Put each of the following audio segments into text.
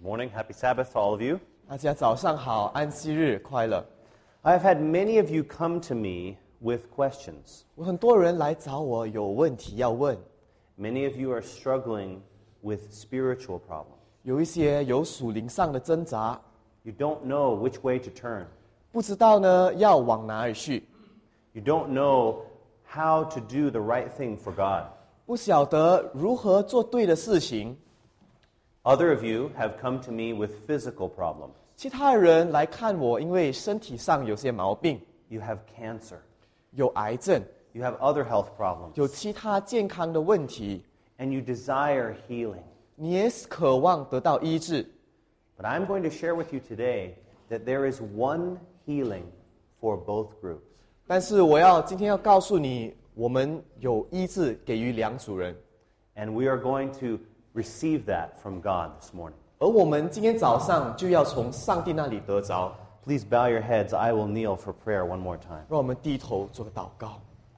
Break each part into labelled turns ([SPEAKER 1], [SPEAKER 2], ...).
[SPEAKER 1] Morning, happy Sabbath to all of you.
[SPEAKER 2] 大家早上好，安息日快乐。
[SPEAKER 1] I've had many of you come to me with questions.
[SPEAKER 2] 我很多人来找我有问题要问，
[SPEAKER 1] Many of you are struggling with spiritual problems.
[SPEAKER 2] 有一些有属灵上的挣扎，
[SPEAKER 1] You don't know which way to turn.
[SPEAKER 2] 不知道呢要往哪里去，
[SPEAKER 1] You don't know how to do the right thing for God.
[SPEAKER 2] 不晓得如何做对的事情。
[SPEAKER 1] Other of you have come to me with physical problems.
[SPEAKER 2] 其他人来看我，因为身体上有些毛病，
[SPEAKER 1] You have cancer.
[SPEAKER 2] 有癌症，
[SPEAKER 1] You have other health problems.
[SPEAKER 2] 有其他健康的问题，
[SPEAKER 1] And you desire healing.
[SPEAKER 2] 你也渴望得到医治。
[SPEAKER 1] But I'm going to share with you today that there is one healing for both groups.
[SPEAKER 2] 但是今天要告诉你，我们有医治给予两组人，
[SPEAKER 1] And we are going to receive that from God this morning.
[SPEAKER 2] 而我们今天早上就要从上帝那里得着。
[SPEAKER 1] Please bow your heads. I will kneel for prayer one more time.
[SPEAKER 2] 让我们低头做个祷告。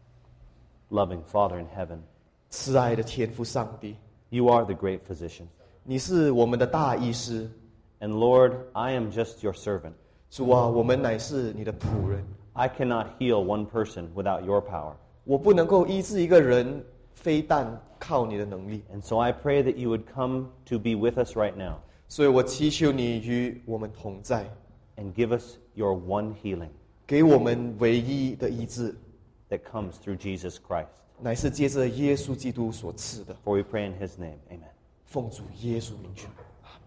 [SPEAKER 1] Loving Father in heaven,
[SPEAKER 2] 慈爱的天父上帝，
[SPEAKER 1] you are the great physician.
[SPEAKER 2] 你是我们的大医师。
[SPEAKER 1] And Lord, I am just your servant.
[SPEAKER 2] 主啊，我们乃是你的仆人，
[SPEAKER 1] I cannot heal one person without your power.
[SPEAKER 2] 我不能够医治一个人，非但靠你的能力。
[SPEAKER 1] And so I pray that you would come to be with us right now
[SPEAKER 2] 所以我祈求你与我们同在，
[SPEAKER 1] and give us your one healing
[SPEAKER 2] 给我们唯一的医治，
[SPEAKER 1] that comes through Jesus Christ.
[SPEAKER 2] 乃是借着耶稣基督所赐的。
[SPEAKER 1] For we pray in his name. Amen.
[SPEAKER 2] 奉主耶稣名求。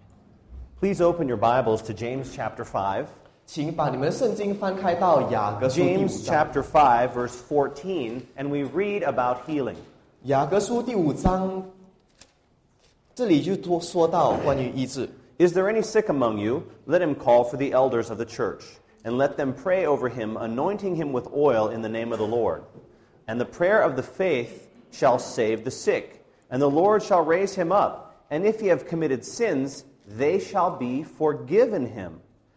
[SPEAKER 1] Please open your Bibles to James chapter 5.
[SPEAKER 2] 请把你们的圣经翻开到雅各书第5
[SPEAKER 1] James
[SPEAKER 2] 章。
[SPEAKER 1] chapter 5, verse 14, and we read about healing.
[SPEAKER 2] 雅各书第5章，这里就多说到关于医治。
[SPEAKER 1] Is there any sick among you? Let him call for the elders of the church, and let them pray over him, anointing him with oil in the name of the Lord. And the prayer of the faith shall save the sick, and the Lord shall raise him up. And if he have committed sins, they shall be forgiven him.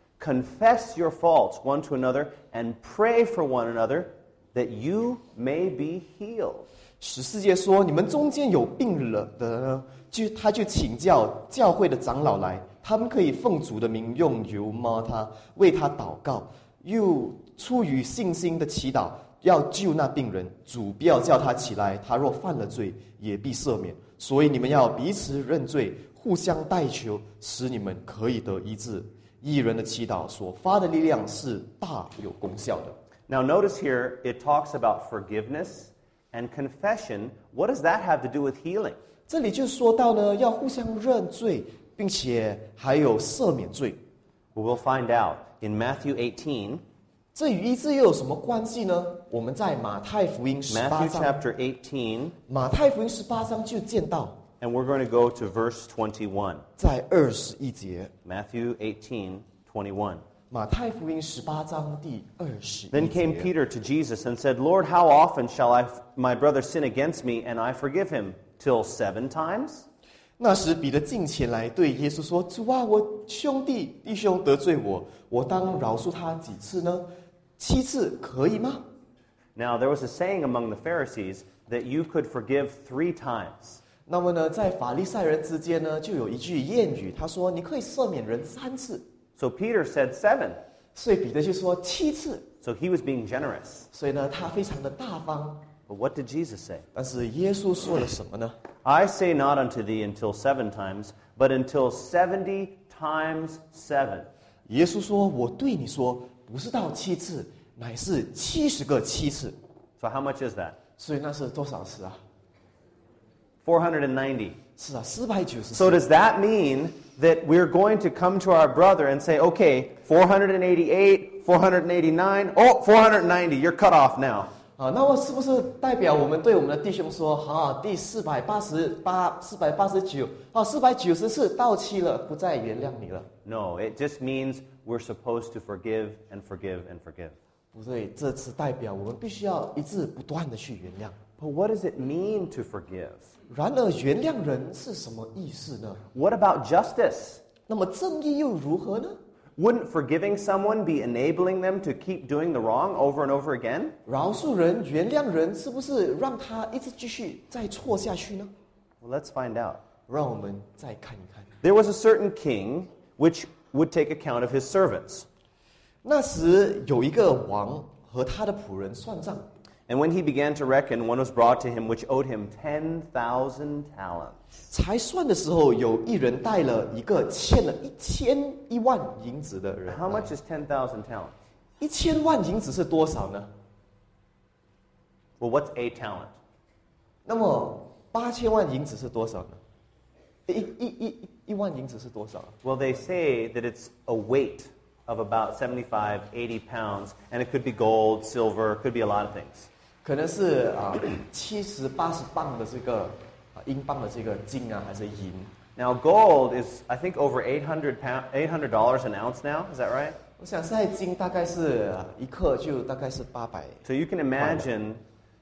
[SPEAKER 1] Confess your faults one to another, and pray for one another, that you may be healed.
[SPEAKER 2] 14节说，你们中间有病了的呢，他就请教教会的长老来，他们可以奉主的名用油抹他，为他祷告，又出于信心的祈祷，要救那病人。主不要叫他起来，他若犯了罪，也必赦免。所以你们要彼此认罪，互相代求，使你们可以得医治。义人的祈祷所发的力量是大有功效的。
[SPEAKER 1] Now notice here, it talks about forgiveness and confession. What does that have to do with healing?
[SPEAKER 2] 这里就说到呢，要互相认罪，并且还有赦免罪。
[SPEAKER 1] We will find out in Matthew 18.
[SPEAKER 2] 这与医治又有什么关系呢？我们在马太福音18
[SPEAKER 1] Matthew
[SPEAKER 2] 章，
[SPEAKER 1] chapter 18,
[SPEAKER 2] 马太福音18章就见到，
[SPEAKER 1] and we're going to go to verse 21.
[SPEAKER 2] 在21节，
[SPEAKER 1] Matthew 18, 21.
[SPEAKER 2] 马太福音18章第21
[SPEAKER 1] Then came
[SPEAKER 2] 节。
[SPEAKER 1] Peter to Jesus and said, Lord, how often shall my brother sin against me and I forgive him? Till 7 times?
[SPEAKER 2] 那时彼得近前来对耶稣说：“主啊，我弟兄得罪我，我当饶恕他几次呢？7次可以吗？”
[SPEAKER 1] Now there was a saying among the Pharisees that you could forgive 3 times.
[SPEAKER 2] 那么呢，在法利赛人之间呢，就有一句谚语，他说：“你可以赦免人3次。”
[SPEAKER 1] So Peter said 7.
[SPEAKER 2] 所以彼得就说7次。
[SPEAKER 1] So he was being generous.
[SPEAKER 2] 所以呢，他非常的大方。
[SPEAKER 1] But what did Jesus say?
[SPEAKER 2] 但是耶稣说了什么呢？
[SPEAKER 1] I say not unto thee until 7 times, but until 70 times 7.
[SPEAKER 2] 耶稣说：“我对你说，不是到7次，乃是70个7次。
[SPEAKER 1] So how much is that? ”
[SPEAKER 2] 所以那是多少次啊？
[SPEAKER 1] 490.
[SPEAKER 2] 是啊，490
[SPEAKER 1] So
[SPEAKER 2] 次。
[SPEAKER 1] does that mean that we're going to come to our brother and say, okay, 488, 489, oh, 490, you're cut off now.
[SPEAKER 2] 啊，那么是不是代表我们对我们的弟兄说：“好，第488、489，啊，490次到期了，不再原谅你了。”
[SPEAKER 1] No, it just means we're supposed to forgive and forgive and forgive.
[SPEAKER 2] 不对，这次代表我们必须要一直不断的去原谅。
[SPEAKER 1] But what does it mean to forgive?
[SPEAKER 2] 然而，原谅人是什么意思呢？
[SPEAKER 1] What about justice?
[SPEAKER 2] 那么正义又如何呢？
[SPEAKER 1] Wouldn't forgiving someone be enabling them to keep doing the wrong over and over again?
[SPEAKER 2] 饶恕人、原谅人，是不是让他一直继续再错下去呢？
[SPEAKER 1] Well, let's find out.
[SPEAKER 2] 让我们再看一看。
[SPEAKER 1] There was a certain king which would take account of his servants.
[SPEAKER 2] 那时有一个王和他的仆人算账，
[SPEAKER 1] And when he began to reckon, one was brought to him which owed him 10,000 talents.
[SPEAKER 2] 才算的时候，有一人带了一个欠了1万银子的人。
[SPEAKER 1] How much is 10,000 talents?
[SPEAKER 2] 1000万银子是多少呢？
[SPEAKER 1] Well, what's a talent?
[SPEAKER 2] 那么8000万银子是多少呢？一万银子是多少？
[SPEAKER 1] Well, they say that it's a weight of about 75, 80 pounds, and it could be gold, silver, it could be a lot of things.
[SPEAKER 2] 可能是70、80磅的这个英镑的这个金啊，还是银？
[SPEAKER 1] Now, gold is, I think, over $800 an ounce now. Is that right?
[SPEAKER 2] 我想现在金大概是一克就大概是800。
[SPEAKER 1] So you can imagine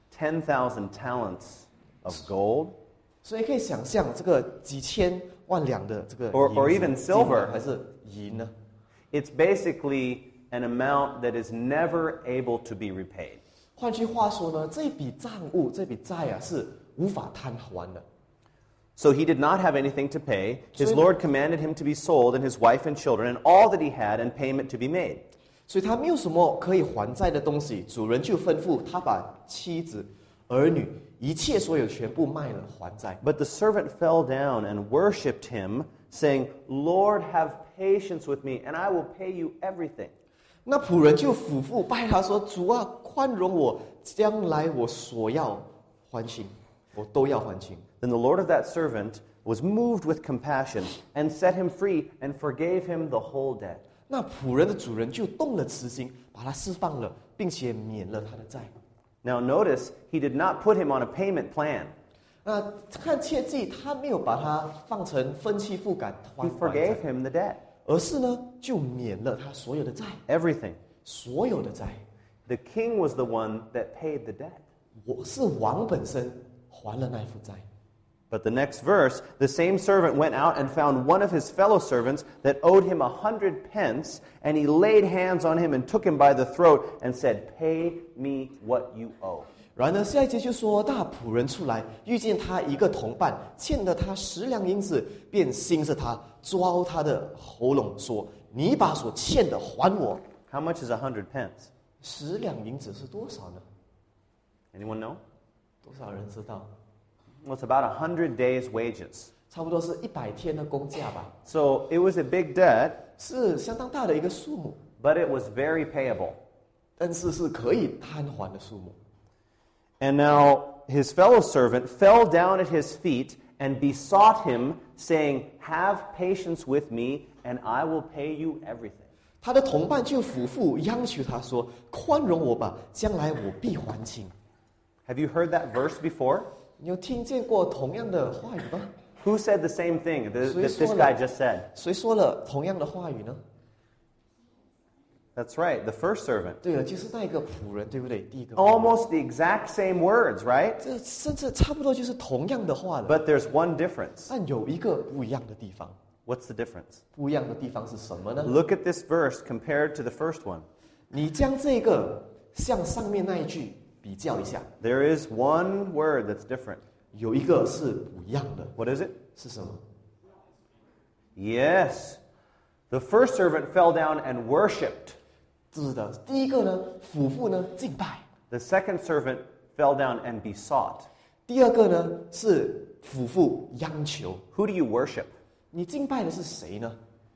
[SPEAKER 1] 10,000 talents of gold.
[SPEAKER 2] 所以可以想象这个几千万两的这个
[SPEAKER 1] Or
[SPEAKER 2] 银子
[SPEAKER 1] even
[SPEAKER 2] 金
[SPEAKER 1] silver
[SPEAKER 2] 还是银呢？
[SPEAKER 1] It's basically an amount that is never able to be repaid.
[SPEAKER 2] 换句话说呢，这笔账务、这笔债啊是无法摊还的。
[SPEAKER 1] So he did not have anything to pay. His Lord commanded him to be sold, and his wife and children, and all that he had, and payment to be made.
[SPEAKER 2] 所以他没有什么可以还债的东西，主人就吩咐他把妻子、儿女一切所有全部卖了还债。
[SPEAKER 1] But the servant fell down and worshipped him, saying, Lord, have patience with me, and I will pay you everything.
[SPEAKER 2] 那仆人就俯伏拜他说：“主啊，宽容我，将来我所要还清，我都要还清。”
[SPEAKER 1] Then the Lord of that servant was moved with compassion, and set him free, and forgave him the whole debt.
[SPEAKER 2] 那仆人的主人就动了慈心，把他释放了，并且免了他的债。
[SPEAKER 1] Now notice, he did not put him on a payment plan.
[SPEAKER 2] 那看切记，他没有把他放成分期付款
[SPEAKER 1] He
[SPEAKER 2] 还债
[SPEAKER 1] forgave him the debt,
[SPEAKER 2] 而是呢就免了他所有的债，
[SPEAKER 1] everything.
[SPEAKER 2] 所有的债。
[SPEAKER 1] The king was the one that paid the debt.
[SPEAKER 2] 我是王本身还了那副债。
[SPEAKER 1] But the next verse, the same servant went out and found one of his fellow servants that owed him 100 pence, and he laid hands on him and took him by the throat and said, Pay me what you owe.
[SPEAKER 2] 然而下一节就说，大仆人出来，遇见他一个同伴欠了他10两银子，便兴着他，抓他的喉咙，说：“你把所欠的还我。
[SPEAKER 1] How much is 100 pence?
[SPEAKER 2] ”10两银子是多少呢？
[SPEAKER 1] Anyone know?
[SPEAKER 2] 多少人知道？
[SPEAKER 1] Well, it's about 100 days' wages.
[SPEAKER 2] 差不多是100天的工价吧，
[SPEAKER 1] So it was a big debt,
[SPEAKER 2] 是相当大的一个数目，
[SPEAKER 1] but it was very payable.
[SPEAKER 2] 但是是可以摊还的数目。
[SPEAKER 1] And now his fellow servant fell down at his feet and besought him, saying, Have patience with me, and I will pay you everything.
[SPEAKER 2] 他的同伴就俯伏央求他说：“宽容我吧，将来我必还清。”
[SPEAKER 1] Have you heard that verse before?
[SPEAKER 2] 你有听见过同样的话语吗？
[SPEAKER 1] Who said the same thing that this
[SPEAKER 2] Suy
[SPEAKER 1] guy just said?
[SPEAKER 2] 谁说了同样的话语呢？
[SPEAKER 1] That's right, the first servant.
[SPEAKER 2] 对了，就是那个仆人，对不对？第一个仆人，
[SPEAKER 1] Almost the exact same words, right?
[SPEAKER 2] 这甚至差不多就是同样的话了。
[SPEAKER 1] But there's one difference.
[SPEAKER 2] 但有一个不一样的地方，
[SPEAKER 1] What's the difference?
[SPEAKER 2] 不一样的地方是什么呢？
[SPEAKER 1] Look at this verse compared to the first one.
[SPEAKER 2] 你将这个向上面那一句比较一下，
[SPEAKER 1] There is one word that's different.
[SPEAKER 2] 有一个是不一样的，
[SPEAKER 1] What is it?
[SPEAKER 2] 是什么？
[SPEAKER 1] Yes. The first servant fell down and worshipped.
[SPEAKER 2] 是的，第一个呢，俯伏呢敬拜；
[SPEAKER 1] The second servant fell down and besought.
[SPEAKER 2] 第二个呢是俯伏央求。
[SPEAKER 1] Who do you worship?
[SPEAKER 2] 你敬拜的是谁呢？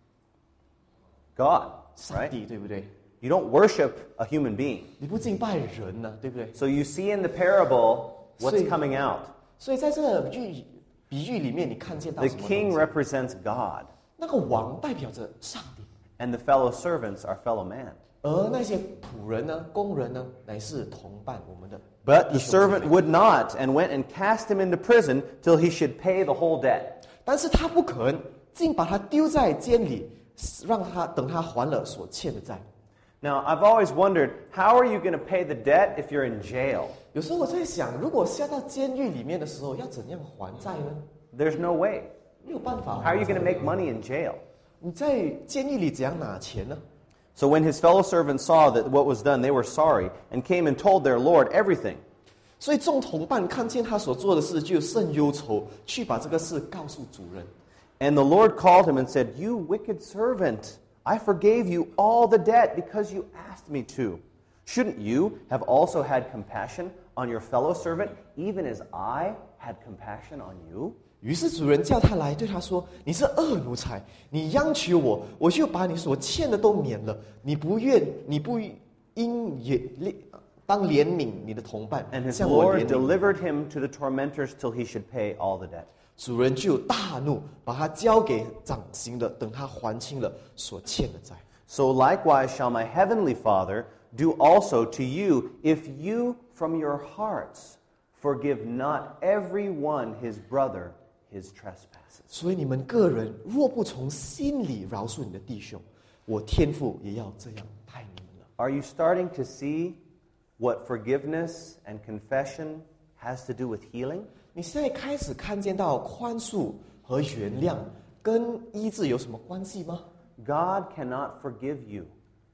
[SPEAKER 1] God,
[SPEAKER 2] 上
[SPEAKER 1] right?
[SPEAKER 2] 帝，对不对？
[SPEAKER 1] You don't worship a human being.
[SPEAKER 2] 你不敬拜人呢，对不对？
[SPEAKER 1] So you see in the parable what's
[SPEAKER 2] Sí.
[SPEAKER 1] coming out.
[SPEAKER 2] 所以在这个比喻里面，你看见到
[SPEAKER 1] The
[SPEAKER 2] 什么东
[SPEAKER 1] king
[SPEAKER 2] 西？
[SPEAKER 1] represents God,
[SPEAKER 2] 那个王代表着上帝，
[SPEAKER 1] and the fellow servants are fellow man.
[SPEAKER 2] 而那些仆人呢、工人呢，乃是同伴我们的。
[SPEAKER 1] But the
[SPEAKER 2] 弟兄姊
[SPEAKER 1] servant
[SPEAKER 2] 妹
[SPEAKER 1] would not, and went and cast him into prison till he should pay the whole debt.
[SPEAKER 2] 但是他不肯，竟把他丢在监里，让他等他还了所欠的债。
[SPEAKER 1] Now, I've always wondered, how are you going to pay the debt if you're in jail?
[SPEAKER 2] 有时候我在想，如果下到监狱里面的时候，要怎样还债呢？
[SPEAKER 1] There's no way.
[SPEAKER 2] 没有办法。
[SPEAKER 1] How are you going to make money in jail?
[SPEAKER 2] 你在监狱里怎样拿钱呢？
[SPEAKER 1] So when his fellow servants saw that what was done, they were sorry, and came and told their lord everything.
[SPEAKER 2] 所以众同伴看见他所做的事，就甚忧愁，去把这个事告诉主人。
[SPEAKER 1] And the Lord called him and said, "You wicked servant, I forgave you all the debt because you asked me to. Shouldn't you have also had compassion on your fellow servant, even as I had compassion on you?"
[SPEAKER 2] 于是主人叫他来，对他说：“你是恶奴才，你央求我，我就把你所欠的都免了。你不应也当怜悯你的同伴，
[SPEAKER 1] And his
[SPEAKER 2] 像我
[SPEAKER 1] Lord
[SPEAKER 2] 怜悯。”
[SPEAKER 1] delivered him to the tormentors till he should pay all the debt.
[SPEAKER 2] 主人就大怒，把他交给掌刑的，等他还清了所欠的债。
[SPEAKER 1] So likewise shall my heavenly Father do also to you, if you from your hearts forgive not every one his brother his trespasses.
[SPEAKER 2] 所以你们个人若不从心里饶恕你的弟兄，我天父也要这样待你们了。
[SPEAKER 1] Are you starting to see what forgiveness and confession has to do with healing?
[SPEAKER 2] 你现在开始看见到宽恕和原谅跟医治有什么关系吗？
[SPEAKER 1] God cannot forgive you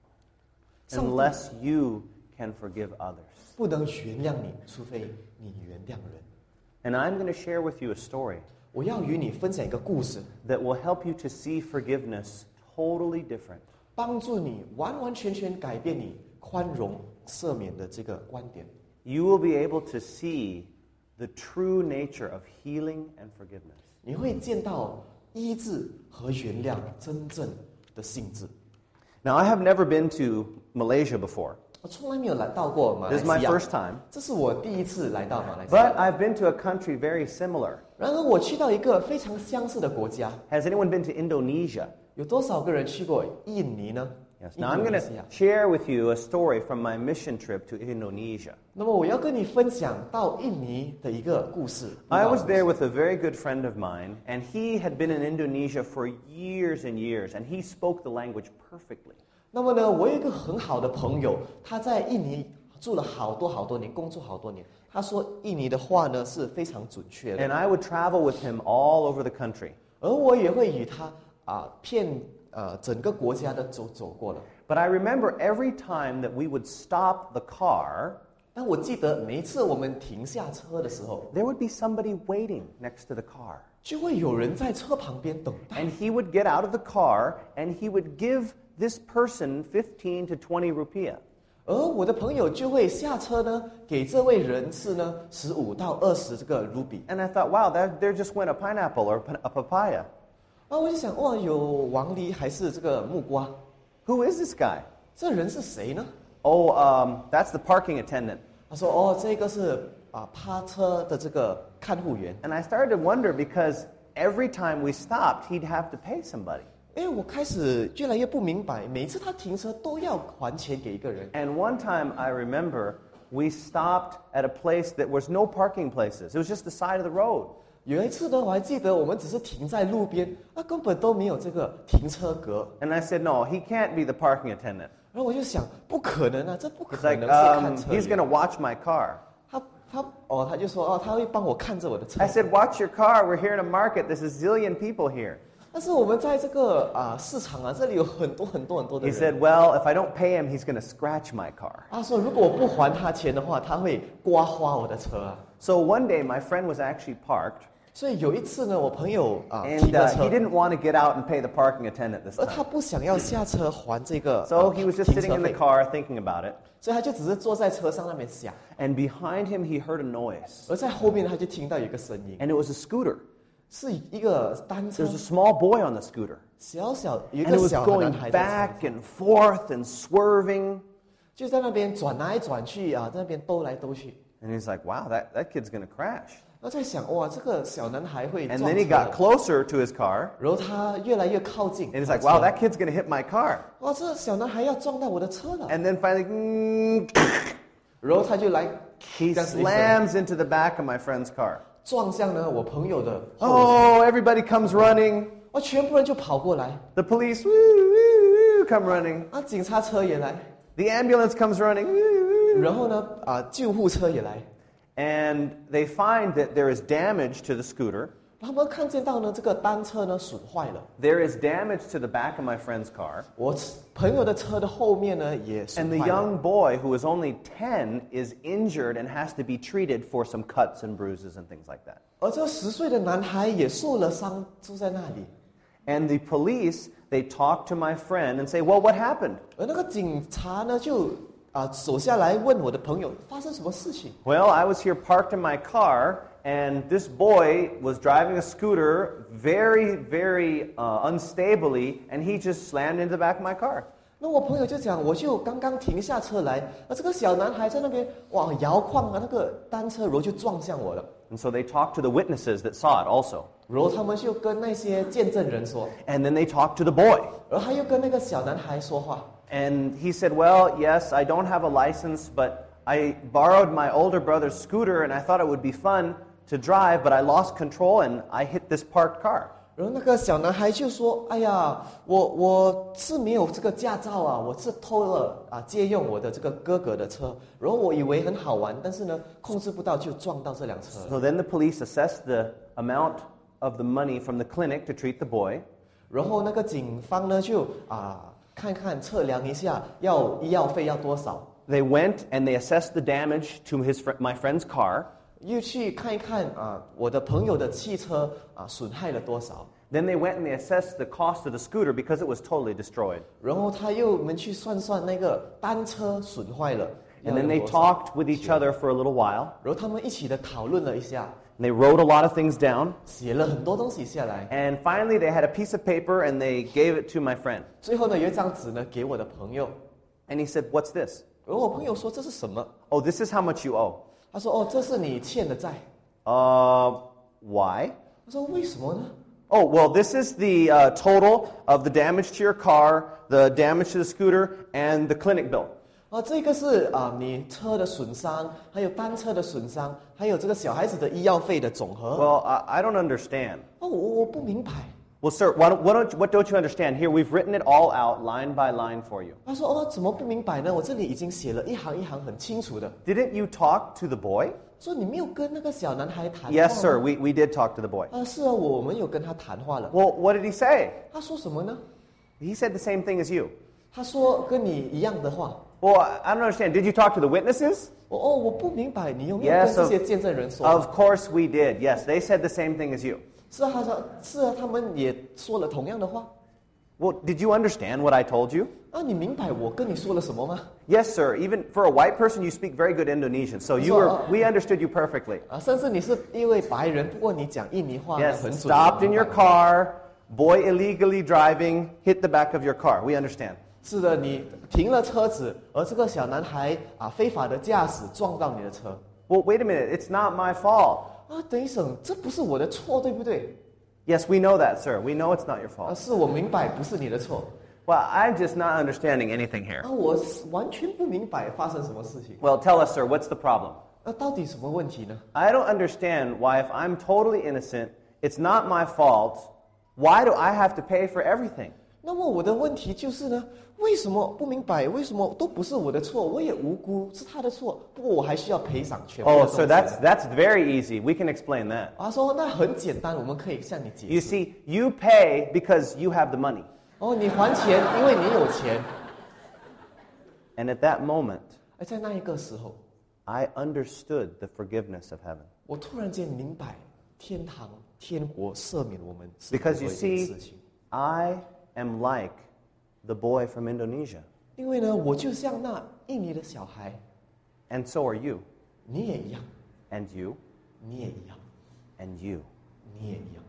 [SPEAKER 1] unless you can forgive others.
[SPEAKER 2] 不能原谅你，除非你原谅人。
[SPEAKER 1] And I'm going to share with you a story
[SPEAKER 2] 我要与你分享一个故事，
[SPEAKER 1] that will help you to see forgiveness totally different.
[SPEAKER 2] 帮助你完完全全改变你宽容赦免的这个观点。
[SPEAKER 1] You will be able to see the true nature of healing and forgiveness.
[SPEAKER 2] 你会见到医治和原谅真正的性质。
[SPEAKER 1] Now, I have never been to Malaysia before.
[SPEAKER 2] 我从来没有来到过马来
[SPEAKER 1] This
[SPEAKER 2] 西
[SPEAKER 1] is my
[SPEAKER 2] 亚，
[SPEAKER 1] first time.
[SPEAKER 2] 这是我第一次来到马来西
[SPEAKER 1] But
[SPEAKER 2] 亚。
[SPEAKER 1] I've been to a country very similar.
[SPEAKER 2] 然而我去到一个非常相似的国家，
[SPEAKER 1] Has anyone been to Indonesia?
[SPEAKER 2] 有多少个人去过印尼呢？
[SPEAKER 1] Yes.
[SPEAKER 2] 印
[SPEAKER 1] Now, I'm
[SPEAKER 2] 度
[SPEAKER 1] going
[SPEAKER 2] 尼
[SPEAKER 1] to
[SPEAKER 2] 西亚。
[SPEAKER 1] share with you a story from my mission trip to Indonesia.
[SPEAKER 2] 那么我要跟你分享到印尼的一个故事。
[SPEAKER 1] I was there with a very good friend of mine, and he had been in Indonesia for years and years, and he spoke the language perfectly.
[SPEAKER 2] 那么呢，我有一个很好的朋友，他在印尼住了好多年，工作好多年。他说印尼的话呢是非常准确的，
[SPEAKER 1] And I would travel with him all over the country.
[SPEAKER 2] 而我也会与他整个国家的走过了。
[SPEAKER 1] But I remember every time that we would stop the car,
[SPEAKER 2] 但我记得每一次我们停下车的时候，
[SPEAKER 1] there would be somebody waiting next to the car.
[SPEAKER 2] 就会有人在车旁边等待。
[SPEAKER 1] And he would get out of the car, and he would give this person 15 to 20 rupiah.
[SPEAKER 2] 而我的朋友就会下车呢，给这位人士呢15到20这个卢比。
[SPEAKER 1] And I thought, wow, there just went a pineapple or a papaya.
[SPEAKER 2] 我就想，哇，有王梨还是这个木瓜？
[SPEAKER 1] Who is this guy?
[SPEAKER 2] 这人是谁呢？
[SPEAKER 1] Oh, that's the parking attendant.
[SPEAKER 2] 他说，哦，这个是趴车的这个看护员。
[SPEAKER 1] And I started to wonder because every time we stopped, he'd have to pay somebody.
[SPEAKER 2] 因为我开始越来越不明白，每次他停车都要还钱给一个人。
[SPEAKER 1] And one time I remember we stopped at a place that was no parking places. It was just the side of the road.
[SPEAKER 2] 有一次呢，我还记得我们只是停在路边，根本都没有这个停车格。
[SPEAKER 1] And I said, no, he can't be the parking attendant.
[SPEAKER 2] 然后我就想，不可能啊，这不
[SPEAKER 1] It's
[SPEAKER 2] 可
[SPEAKER 1] like,
[SPEAKER 2] 能是看车
[SPEAKER 1] he's going
[SPEAKER 2] 员。
[SPEAKER 1] to watch my car.
[SPEAKER 2] 他就说，他会帮我看着我的车
[SPEAKER 1] I。said, watch your car. We're here in a market. There's a zillion people here.
[SPEAKER 2] 但是我们在这个市场这里有很多的
[SPEAKER 1] He
[SPEAKER 2] 人。
[SPEAKER 1] said, well, if I don't pay him, he's going to scratch my car.
[SPEAKER 2] 他说，如果我不还他钱的话，他会刮花我的车啊。
[SPEAKER 1] So one day my friend was actually parked,
[SPEAKER 2] 所以有一次呢，我朋友停
[SPEAKER 1] and
[SPEAKER 2] 了
[SPEAKER 1] he
[SPEAKER 2] 车，
[SPEAKER 1] didn't want to get out and pay the parking attendant this
[SPEAKER 2] 而
[SPEAKER 1] time.
[SPEAKER 2] 他不想要下车还这个
[SPEAKER 1] So he was just
[SPEAKER 2] 停
[SPEAKER 1] sitting
[SPEAKER 2] 车
[SPEAKER 1] in the
[SPEAKER 2] 费，
[SPEAKER 1] car thinking about it.
[SPEAKER 2] 所以他就只是坐在车上那边想，
[SPEAKER 1] And behind him, he heard a noise.
[SPEAKER 2] 而在后面他就听到有一个声音，
[SPEAKER 1] And it was a scooter.
[SPEAKER 2] 是一个单车
[SPEAKER 1] There's a，small boy on the scooter.
[SPEAKER 2] 有一
[SPEAKER 1] And
[SPEAKER 2] 个
[SPEAKER 1] it was
[SPEAKER 2] 小的
[SPEAKER 1] going
[SPEAKER 2] 男孩在
[SPEAKER 1] back
[SPEAKER 2] 车
[SPEAKER 1] and forth and swerving.
[SPEAKER 2] 就在那边转来转去在那边兜来兜去。
[SPEAKER 1] And he's like, wow, that kid's going to crash.
[SPEAKER 2] 然后在想，哇，这个小男孩会
[SPEAKER 1] And
[SPEAKER 2] 撞
[SPEAKER 1] then he
[SPEAKER 2] 车
[SPEAKER 1] got
[SPEAKER 2] 的。
[SPEAKER 1] closer to his car.
[SPEAKER 2] 然后他越来越靠近，
[SPEAKER 1] And he's like,
[SPEAKER 2] 车
[SPEAKER 1] wow, that kid's going to hit my car.
[SPEAKER 2] 哇，这小男孩要撞到我的车了。
[SPEAKER 1] And then finally,
[SPEAKER 2] 然后他就来
[SPEAKER 1] he
[SPEAKER 2] 这样子一声
[SPEAKER 1] slams into the back of my friend's car.
[SPEAKER 2] 撞向呢我朋友的后车，
[SPEAKER 1] Oh, everybody comes running.
[SPEAKER 2] 全部人就跑过来，
[SPEAKER 1] The police woo, woo, woo, come running.
[SPEAKER 2] 警察车也来，
[SPEAKER 1] The ambulance comes running. Woo, woo.
[SPEAKER 2] 然后呢救护车也来，
[SPEAKER 1] And they find that there is damage to the scooter.
[SPEAKER 2] 他们看见到呢，这个单车呢损坏了，
[SPEAKER 1] There is damage to the back of my friend's car.
[SPEAKER 2] 我朋友的车的后面呢也
[SPEAKER 1] And
[SPEAKER 2] 损
[SPEAKER 1] the
[SPEAKER 2] 坏了。
[SPEAKER 1] young boy, who is only 10, is injured and has to be treated for some cuts and bruises and things like that.
[SPEAKER 2] 而这10岁的男孩也受了伤，住在那里。
[SPEAKER 1] And the police, they talk to my friend and say, well, what happened?
[SPEAKER 2] 而那个警察呢，就走下来问我的朋友发生什么事情。
[SPEAKER 1] Well, I was here parked in my car, and this boy was driving a scooter very, very unstably, and he just slammed into the back of my car.
[SPEAKER 2] 那我朋友就讲，我就刚刚停下车来，这个小男孩在那边哇摇晃那个单车，然后就撞向我了。
[SPEAKER 1] And so they talked to the witnesses that saw it also.
[SPEAKER 2] 然后他们就跟那些见证人说，
[SPEAKER 1] And then they talked to the boy.
[SPEAKER 2] 然后他又跟那个小男孩说话。
[SPEAKER 1] And he said, well, yes, I don't have a license, but I borrowed my older brother's scooter, and I thought it would be fun to drive, but I lost control, and I hit this parked car.
[SPEAKER 2] 然后那个小男孩就说：“哎呀，我是没有这个驾照啊，我是偷了借用我的这个哥哥的车，然后我以为很好玩，但是呢控制不到就撞到这辆车。
[SPEAKER 1] So then the police assessed the amount of the money from the clinic to treat the boy.
[SPEAKER 2] 然后那个警方呢就看测量一下医药费要多少，
[SPEAKER 1] They went and they assessed the damage to my friend's car.
[SPEAKER 2] 又去看一看我的朋友的汽车损害了多少。
[SPEAKER 1] Then they went and they assessed the cost of the scooter because it was totally destroyed.
[SPEAKER 2] 然后我们去算那个单车损坏了。
[SPEAKER 1] And then they
[SPEAKER 2] 要有多少
[SPEAKER 1] talked with each other for a little while.
[SPEAKER 2] 然后他们一起的讨论了一下，
[SPEAKER 1] And they wrote a lot of things down.
[SPEAKER 2] 写了很多东西下来。
[SPEAKER 1] And finally, they had a piece of paper and they gave it to my friend.
[SPEAKER 2] 最后呢，有一张纸呢给我的朋友，
[SPEAKER 1] And he said, what's this?
[SPEAKER 2] 然后我朋友说这是什么？
[SPEAKER 1] Oh, this is how much you owe.
[SPEAKER 2] 他说哦，这是你欠的债。
[SPEAKER 1] Why?
[SPEAKER 2] 他说为什么呢？
[SPEAKER 1] Oh, well, this is the total of the damage to your car, the damage to the scooter, and the clinic bill.
[SPEAKER 2] 这个是你车的损伤，还有单车的损伤，还有这个小孩子的医药费的总和。
[SPEAKER 1] Well, I don't understand.
[SPEAKER 2] 我不明白。
[SPEAKER 1] Well, sir, what don't you understand? Here, we've written it all out line by line for you.
[SPEAKER 2] 他说怎么不明白呢？我这里已经写了一行一行很清楚的。
[SPEAKER 1] Didn't you talk to the boy?
[SPEAKER 2] 说你没有跟那个小男孩谈话吗
[SPEAKER 1] Yes, sir, we did talk to the boy.
[SPEAKER 2] 是啊，我们有跟他谈话了。
[SPEAKER 1] Well, what did he say?
[SPEAKER 2] 他说什么呢？
[SPEAKER 1] He said the same thing as you.
[SPEAKER 2] 他说跟你一样的话。
[SPEAKER 1] Well, I don't understand. Did you talk to the witnesses?
[SPEAKER 2] 我不明白，你有没有
[SPEAKER 1] Yes,
[SPEAKER 2] 跟这些见证人说？
[SPEAKER 1] Of course we did. Yes, they said the same thing as you.
[SPEAKER 2] 是啊，他说是啊，他们也说了同样的话。
[SPEAKER 1] Well, did you understand what I told you?
[SPEAKER 2] 你明白我跟你说了什么吗？
[SPEAKER 1] Yes, sir. Even for a white person, you speak very good Indonesian. So we understood you perfectly.
[SPEAKER 2] 甚至你是一位白人，不过你讲印尼话
[SPEAKER 1] Yes,
[SPEAKER 2] 很准。
[SPEAKER 1] stopped in your car, boy illegally driving, hit the back of your car. We understand.
[SPEAKER 2] 是的，你停了车子，而这个小男孩非法的驾驶撞到你的车。
[SPEAKER 1] Well, wait a minute. It's not my fault.
[SPEAKER 2] 等一声，这不是我的错，对不对？
[SPEAKER 1] Yes, we know that, sir. We know it's not your fault.
[SPEAKER 2] 是我明白，不是你的错。
[SPEAKER 1] Well, I'm just not understanding anything here.
[SPEAKER 2] 我完全不明白发生什么事情。
[SPEAKER 1] Well, tell us, sir, what's the problem?
[SPEAKER 2] 到底什么问题呢？
[SPEAKER 1] I don't understand why, if I'm totally innocent, it's not my fault. Why do I have to pay for everything?
[SPEAKER 2] 那么我的问题就是呢，为什么不明白？为什么都不是我的错？我也无辜，是他的错，不过我还需要赔偿全部的
[SPEAKER 1] Oh,
[SPEAKER 2] 东西
[SPEAKER 1] so that's very easy. We can explain that.
[SPEAKER 2] 他说那很简单，我们可以向你解
[SPEAKER 1] You
[SPEAKER 2] 释。
[SPEAKER 1] see, you pay because you have the money.
[SPEAKER 2] 你还钱，因为你有钱。
[SPEAKER 1] And at that moment,
[SPEAKER 2] 在那一个时候，
[SPEAKER 1] I understood the forgiveness of heaven.
[SPEAKER 2] 我突然间明白，天堂、天国赦免我们是
[SPEAKER 1] Because
[SPEAKER 2] 做
[SPEAKER 1] you
[SPEAKER 2] 一件
[SPEAKER 1] see,
[SPEAKER 2] 事情。
[SPEAKER 1] I am like the boy from Indonesia.
[SPEAKER 2] 因为呢，我就像那印尼的小孩，
[SPEAKER 1] And so are you.
[SPEAKER 2] 你也一样，
[SPEAKER 1] And you.
[SPEAKER 2] 你也一样，
[SPEAKER 1] And you.
[SPEAKER 2] 你也一样。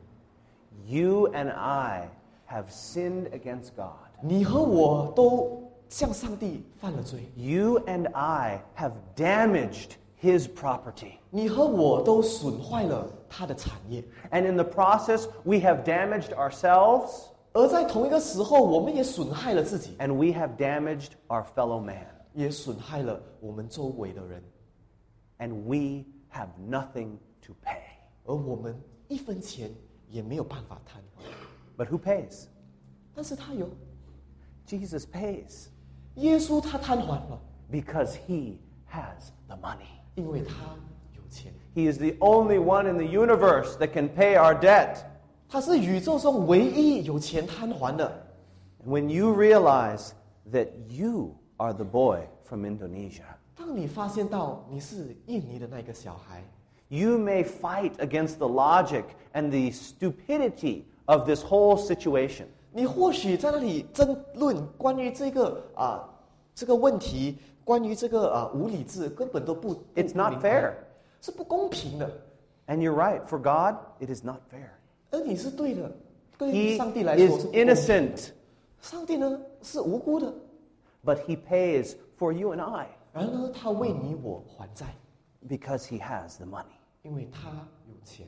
[SPEAKER 1] You and I have sinned against God.
[SPEAKER 2] 你和我都向上帝犯了罪，
[SPEAKER 1] You and I have damaged his property.
[SPEAKER 2] 你和我都损坏了他的产业，
[SPEAKER 1] And in the process, we have damaged ourselves
[SPEAKER 2] 而在同一个时候，我们也损害了自己，
[SPEAKER 1] and we have damaged our fellow man.
[SPEAKER 2] 也损害了我们周围的人，
[SPEAKER 1] And we have nothing to pay.
[SPEAKER 2] 而我们一分钱也没有办法摊还。
[SPEAKER 1] But who pays?
[SPEAKER 2] 但是他有，
[SPEAKER 1] Jesus pays
[SPEAKER 2] 耶稣他摊还了，
[SPEAKER 1] because he has the money.
[SPEAKER 2] 因为他有钱。
[SPEAKER 1] He is the only one in the universe that can pay our debt.
[SPEAKER 2] 他是宇宙中唯一有钱摊还的。
[SPEAKER 1] When you realize that you are the boy from Indonesia,
[SPEAKER 2] 当你发现到你是印尼的那个小孩，
[SPEAKER 1] you may fight against the logic and the stupidity of this whole situation.
[SPEAKER 2] 你或许在那里争论关于这个问题，关于这个无理智，根本都不
[SPEAKER 1] It's not
[SPEAKER 2] 明白
[SPEAKER 1] fair.
[SPEAKER 2] 是不公平的。
[SPEAKER 1] And you're right, for God, it is not fair.
[SPEAKER 2] 而你是对的，对于
[SPEAKER 1] He
[SPEAKER 2] 上帝来说
[SPEAKER 1] is
[SPEAKER 2] 是不公平的。
[SPEAKER 1] innocent,
[SPEAKER 2] 上帝呢是无辜的，
[SPEAKER 1] but He pays for you and I
[SPEAKER 2] 然而呢，他为你我还债，
[SPEAKER 1] because He has the money.
[SPEAKER 2] 因为他有钱。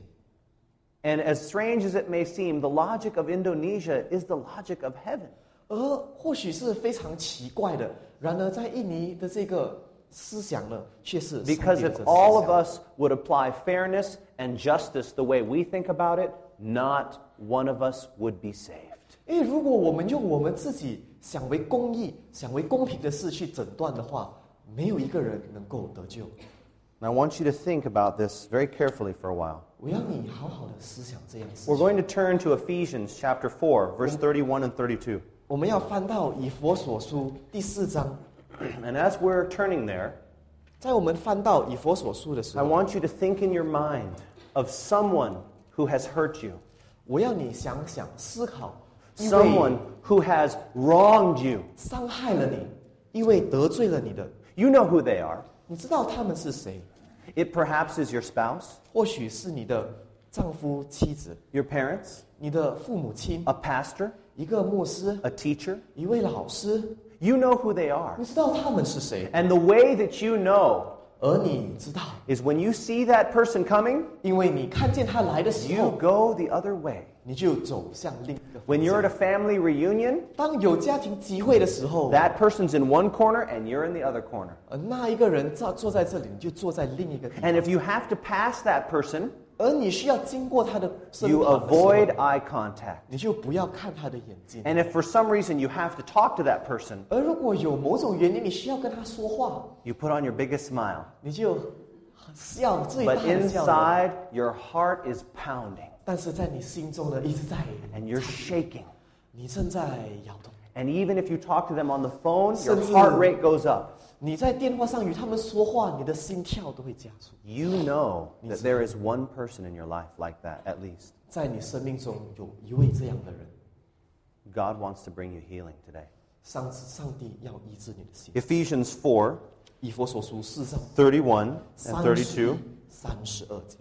[SPEAKER 1] And as strange as it may seem, the logic of Indonesia is the logic of heaven.
[SPEAKER 2] 而或许是非常奇怪的，然而在印尼的这个思想呢，却是上帝的
[SPEAKER 1] Because
[SPEAKER 2] 这
[SPEAKER 1] if
[SPEAKER 2] 思
[SPEAKER 1] all of
[SPEAKER 2] 想。
[SPEAKER 1] us would apply fairness and justice the way we think about it, not one of us would be saved.
[SPEAKER 2] 因为如果我们用我们自己想为公义、想为公平的事去诊断的话，没有一个人能够得救。
[SPEAKER 1] And I want you to think about this very carefully for a while.
[SPEAKER 2] 我要你好好的思想这样的事
[SPEAKER 1] We're
[SPEAKER 2] 情。
[SPEAKER 1] going to turn to Ephesians chapter 4, verse 31 and 32.
[SPEAKER 2] 我们要翻到以弗所书第4章，
[SPEAKER 1] And as we're turning there,
[SPEAKER 2] 在我们翻到以弗所书的时
[SPEAKER 1] I
[SPEAKER 2] 候，
[SPEAKER 1] want you to think in your mind of someone who has hurt you,
[SPEAKER 2] 我要你想想、思考，因为
[SPEAKER 1] someone who has wronged you.
[SPEAKER 2] 伤害了你，因为得罪了你的，
[SPEAKER 1] You know who they are.
[SPEAKER 2] 你知道他们是谁？
[SPEAKER 1] It perhaps is your spouse,
[SPEAKER 2] 或许是你的丈夫、妻子、
[SPEAKER 1] your parents,
[SPEAKER 2] 你的父母亲、
[SPEAKER 1] a pastor,
[SPEAKER 2] 一个牧师、
[SPEAKER 1] a teacher.
[SPEAKER 2] 一位老师，
[SPEAKER 1] You know who they are.
[SPEAKER 2] 你知道他们是谁？
[SPEAKER 1] And the way that you know
[SPEAKER 2] 而你知道，
[SPEAKER 1] is when you see that person coming,
[SPEAKER 2] 因为你看见他来的时
[SPEAKER 1] you
[SPEAKER 2] 候，
[SPEAKER 1] go the other way.
[SPEAKER 2] 你就走向另一个
[SPEAKER 1] When
[SPEAKER 2] 方
[SPEAKER 1] you're at
[SPEAKER 2] 向。
[SPEAKER 1] a family reunion,
[SPEAKER 2] 当有家庭集会的时候，
[SPEAKER 1] that person's in one corner and you're in the other corner.
[SPEAKER 2] 那一个人坐在这里，你就坐在另一个地
[SPEAKER 1] And
[SPEAKER 2] 方。
[SPEAKER 1] if you have to pass that person,
[SPEAKER 2] 而你需要经过他的身
[SPEAKER 1] you
[SPEAKER 2] 旁的时候
[SPEAKER 1] avoid eye contact.
[SPEAKER 2] 你就不要看他的眼睛。
[SPEAKER 1] And if for some reason you have to talk to that person,
[SPEAKER 2] 而如果有某种原因你需要跟他说话，
[SPEAKER 1] you put on your biggest smile.
[SPEAKER 2] 你就笑最大
[SPEAKER 1] But
[SPEAKER 2] 的笑容。
[SPEAKER 1] inside, your heart is pounding
[SPEAKER 2] 但是在你心中呢，一直在，
[SPEAKER 1] and you're shaking.
[SPEAKER 2] 你正在摇动。
[SPEAKER 1] And even if you talk to them on the phone, your
[SPEAKER 2] 甚至-
[SPEAKER 1] heart rate goes up.
[SPEAKER 2] 你在电话上与他们说话，你的心跳都会加速。
[SPEAKER 1] You know that there is one person in your life like that, at least.
[SPEAKER 2] 在你生命中有一位这样的人，
[SPEAKER 1] God wants to bring you healing today.
[SPEAKER 2] 上帝要医治你的心。
[SPEAKER 1] Ephesians 4,
[SPEAKER 2] 以弗所书4章
[SPEAKER 1] 31 and 32.
[SPEAKER 2] 32节。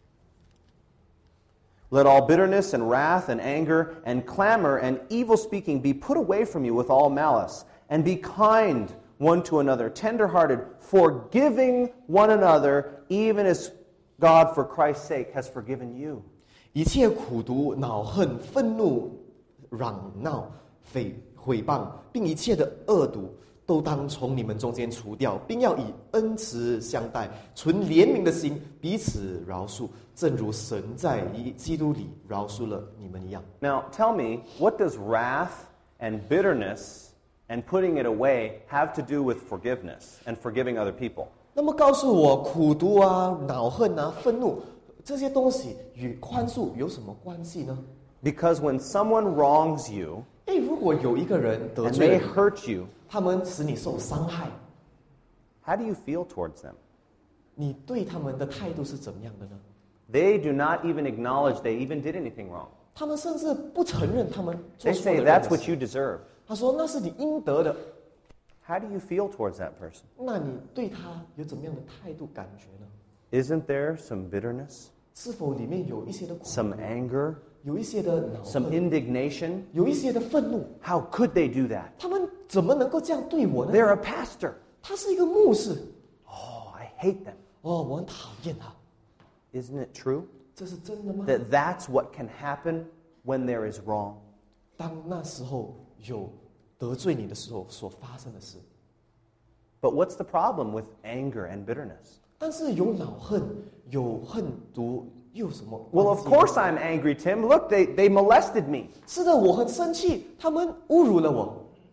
[SPEAKER 1] Let all bitterness and wrath and anger and clamor and evil speaking be put away from you with all malice, and be kind one to another, tender-hearted, forgiving one another, even as God for Christ's sake has forgiven you.
[SPEAKER 2] 一切苦毒、恼恨、愤怒、嚷闹、毁谤，并一切的恶毒，都当从你们中间除掉，并要以恩慈相待，存怜悯的心，彼此饶恕，正如神在基督里饶恕了你们一样。
[SPEAKER 1] Now, tell me, what does wrath and bitterness and putting it away have to do with forgiveness and forgiving other people?
[SPEAKER 2] 那么告诉我，苦毒啊、恼恨啊、愤怒这些东西与宽恕有什么关系呢？
[SPEAKER 1] Because when someone wrongs you
[SPEAKER 2] 因为如果有一个人得
[SPEAKER 1] and
[SPEAKER 2] 罪
[SPEAKER 1] they
[SPEAKER 2] 了你，
[SPEAKER 1] hurt you,
[SPEAKER 2] 他们使你受伤害，
[SPEAKER 1] how do you feel towards them?
[SPEAKER 2] 你对他们的态度是怎么样的呢？
[SPEAKER 1] They do not even acknowledge they even did anything wrong.
[SPEAKER 2] 他们甚至不承认他们做
[SPEAKER 1] They
[SPEAKER 2] 错
[SPEAKER 1] say
[SPEAKER 2] 了
[SPEAKER 1] that's
[SPEAKER 2] 任何
[SPEAKER 1] what
[SPEAKER 2] 事。
[SPEAKER 1] you deserve.
[SPEAKER 2] 他说那是你应得的。
[SPEAKER 1] How do you feel towards that person?
[SPEAKER 2] 那你对他有怎么样的态度感觉呢？
[SPEAKER 1] Isn't there some bitterness,
[SPEAKER 2] 是否里面有一些的苦，
[SPEAKER 1] some anger,
[SPEAKER 2] 有一些的恼
[SPEAKER 1] some
[SPEAKER 2] 恨，
[SPEAKER 1] indignation?
[SPEAKER 2] 有一些的愤怒？
[SPEAKER 1] How could they do that?
[SPEAKER 2] 他们怎么能够这样对我呢？
[SPEAKER 1] They're a pastor.
[SPEAKER 2] 他是一个牧师。
[SPEAKER 1] Oh, I hate them.
[SPEAKER 2] 哦，我很讨厌他。
[SPEAKER 1] Isn't it true
[SPEAKER 2] 这是真的吗？
[SPEAKER 1] that that's what can happen when there is wrong?
[SPEAKER 2] 当那时候有得罪你的时候所发生的事，
[SPEAKER 1] But what's the problem with anger and bitterness?
[SPEAKER 2] 但是有恼恨、有恨毒，又有什么
[SPEAKER 1] Well,
[SPEAKER 2] 关
[SPEAKER 1] of
[SPEAKER 2] 系
[SPEAKER 1] course I'm angry, Tim. Look, they molested me.
[SPEAKER 2] 是的，我很生气，他们侮辱了我。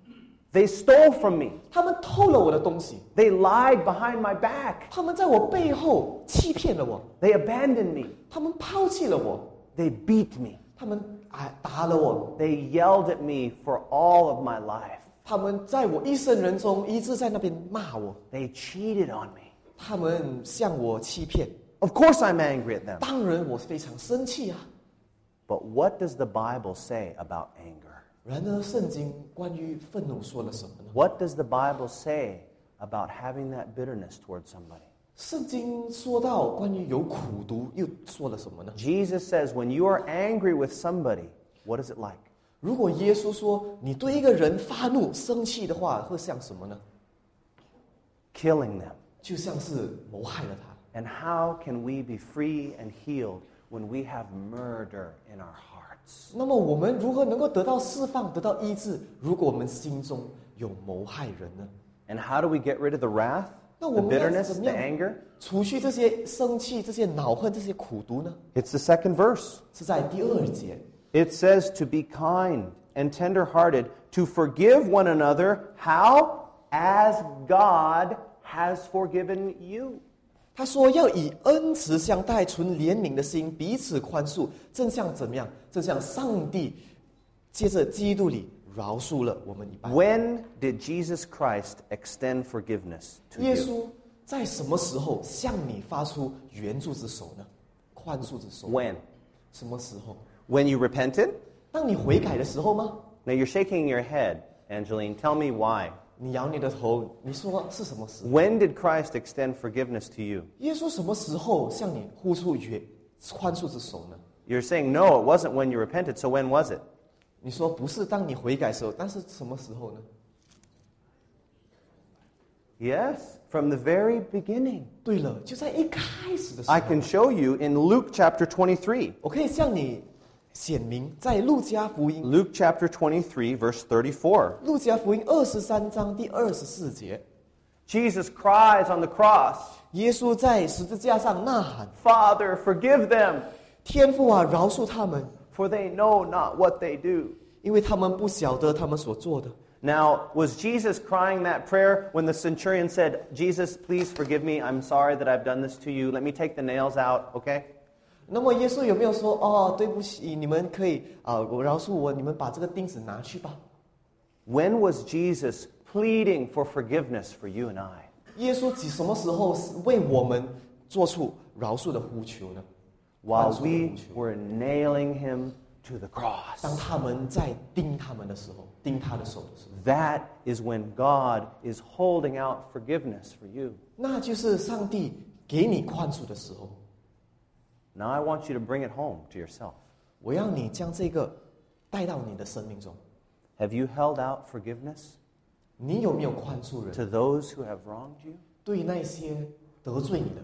[SPEAKER 1] They stole from me.
[SPEAKER 2] 他们偷了我的东西，
[SPEAKER 1] They lied behind my back.
[SPEAKER 2] 他们在我背后欺骗了我，
[SPEAKER 1] They abandoned me.
[SPEAKER 2] 他们抛弃了我，
[SPEAKER 1] They beat me.
[SPEAKER 2] 他们打了我，
[SPEAKER 1] They yelled at me for all of my life.
[SPEAKER 2] 他们在我一生人中一直在那边骂我，
[SPEAKER 1] They cheated on me.
[SPEAKER 2] 他们向我欺骗。
[SPEAKER 1] Of course I'm angry at them.
[SPEAKER 2] 当然我非常生气啊。
[SPEAKER 1] But what does the Bible say about anger?
[SPEAKER 2] 然而圣经关于愤怒说了什么呢？
[SPEAKER 1] What does the Bible say about having that bitterness towards somebody?
[SPEAKER 2] 圣经说到关于有苦毒，又说了什么呢？
[SPEAKER 1] Jesus says when you are angry with somebody, what is it like?
[SPEAKER 2] 如果耶稣说你对一个人发怒、生气的话，会像什么呢？
[SPEAKER 1] Killing them.
[SPEAKER 2] 就像是谋害了他。
[SPEAKER 1] And how can we be free and healed when we have murder in our hearts?
[SPEAKER 2] 那么我们如何能够得到释放、得到医治？如果我们心中有谋害人呢？
[SPEAKER 1] And how do we get rid of the wrath,
[SPEAKER 2] 那
[SPEAKER 1] the
[SPEAKER 2] 我们要
[SPEAKER 1] bitterness,
[SPEAKER 2] 怎么
[SPEAKER 1] the
[SPEAKER 2] 样
[SPEAKER 1] anger?
[SPEAKER 2] 除去这些生气、这些恼恨、这些苦毒呢？
[SPEAKER 1] It's the second verse.
[SPEAKER 2] 是在第2节。
[SPEAKER 1] It says to be kind and tender-hearted, to forgive one another. How? As God has forgiven you.
[SPEAKER 2] 他说要以恩慈相待，存怜悯的心，彼此宽恕，正像怎么样？正像上帝借着基督里饶恕了我们一般。
[SPEAKER 1] When did Jesus Christ extend forgiveness to
[SPEAKER 2] 耶
[SPEAKER 1] you?
[SPEAKER 2] 稣在什么时候向你发出援助之手呢？宽恕之手。
[SPEAKER 1] When?
[SPEAKER 2] 什么时候？
[SPEAKER 1] When you repented?
[SPEAKER 2] 当你悔改的时候吗？
[SPEAKER 1] Now you're shaking your head, Angeline. Tell me why.
[SPEAKER 2] 你摇你的头，你说是什么时候？
[SPEAKER 1] When did Christ extend forgiveness to you?
[SPEAKER 2] 耶稣什么时候向你呼出宽恕之手呢？
[SPEAKER 1] You're saying, no, it wasn't when you repented, so when was it?
[SPEAKER 2] 你说不是当你悔改的时候，但是什么时候呢？
[SPEAKER 1] Yes, from the very beginning.
[SPEAKER 2] 对了，就在一开始的时候
[SPEAKER 1] I，can show you in Luke chapter 23.
[SPEAKER 2] 我可以向你显明，在路加福音，
[SPEAKER 1] Luke chapter 23, verse 34.
[SPEAKER 2] 路加福音23章第24节，
[SPEAKER 1] Jesus cries on the cross,
[SPEAKER 2] 耶稣在十字架上呐喊
[SPEAKER 1] Father, forgive them,：“
[SPEAKER 2] 天父啊，饶恕他们，
[SPEAKER 1] for they know not what they do.
[SPEAKER 2] 因为他们不晓得他们所做的。”
[SPEAKER 1] Now, was Jesus crying that prayer when the centurion said, Jesus, please forgive me. I'm sorry that I've done this to you. Let me take the nails out, okay?
[SPEAKER 2] 那么耶稣有没有说：“哦，对不起，你们可以我饶恕我，你们把这个钉子拿去吧？”
[SPEAKER 1] When was Jesus pleading for forgiveness for you and I?
[SPEAKER 2] 耶稣什么时候是为我们做出饶恕的呼求呢？
[SPEAKER 1] While
[SPEAKER 2] 宽恕的
[SPEAKER 1] we
[SPEAKER 2] 呼求。
[SPEAKER 1] were nailing him to the cross.
[SPEAKER 2] 当他们在钉他们的时候，钉他的手的时候，
[SPEAKER 1] That is when God is holding out forgiveness for you.
[SPEAKER 2] 那就是上帝给你宽恕的时候。
[SPEAKER 1] Now I want you to bring it home to yourself.
[SPEAKER 2] 我要你将这个带到你的生命中。
[SPEAKER 1] Have you held out forgiveness
[SPEAKER 2] 你有没有宽恕人？
[SPEAKER 1] to those who have wronged you?
[SPEAKER 2] 对那些得罪你的，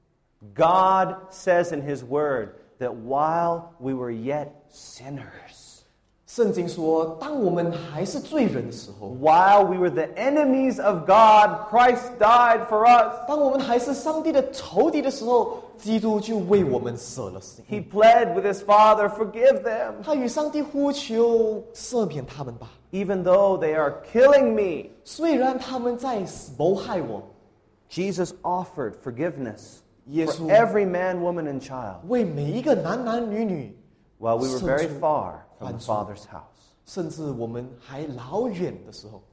[SPEAKER 1] God says in His Word that while we were yet sinners,
[SPEAKER 2] 圣经说，当我们还是罪人的时候，
[SPEAKER 1] while we were the enemies of God, Christ died for us.
[SPEAKER 2] 当我们还是上帝的仇敌的时候，基督就为我们舍了生
[SPEAKER 1] He
[SPEAKER 2] 命。
[SPEAKER 1] pled with His Father, forgive them,
[SPEAKER 2] 他与上帝呼求赦免他们吧，
[SPEAKER 1] even though they are killing me.
[SPEAKER 2] 虽然他们在谋害我。
[SPEAKER 1] Jesus offered forgiveness
[SPEAKER 2] 耶
[SPEAKER 1] for
[SPEAKER 2] 稣
[SPEAKER 1] every man, woman, and child
[SPEAKER 2] 为每一个男男女女，
[SPEAKER 1] while we were very
[SPEAKER 2] 圣主
[SPEAKER 1] far from the
[SPEAKER 2] 宽恕。
[SPEAKER 1] Father's house.
[SPEAKER 2] 甚至我们还老远的时候，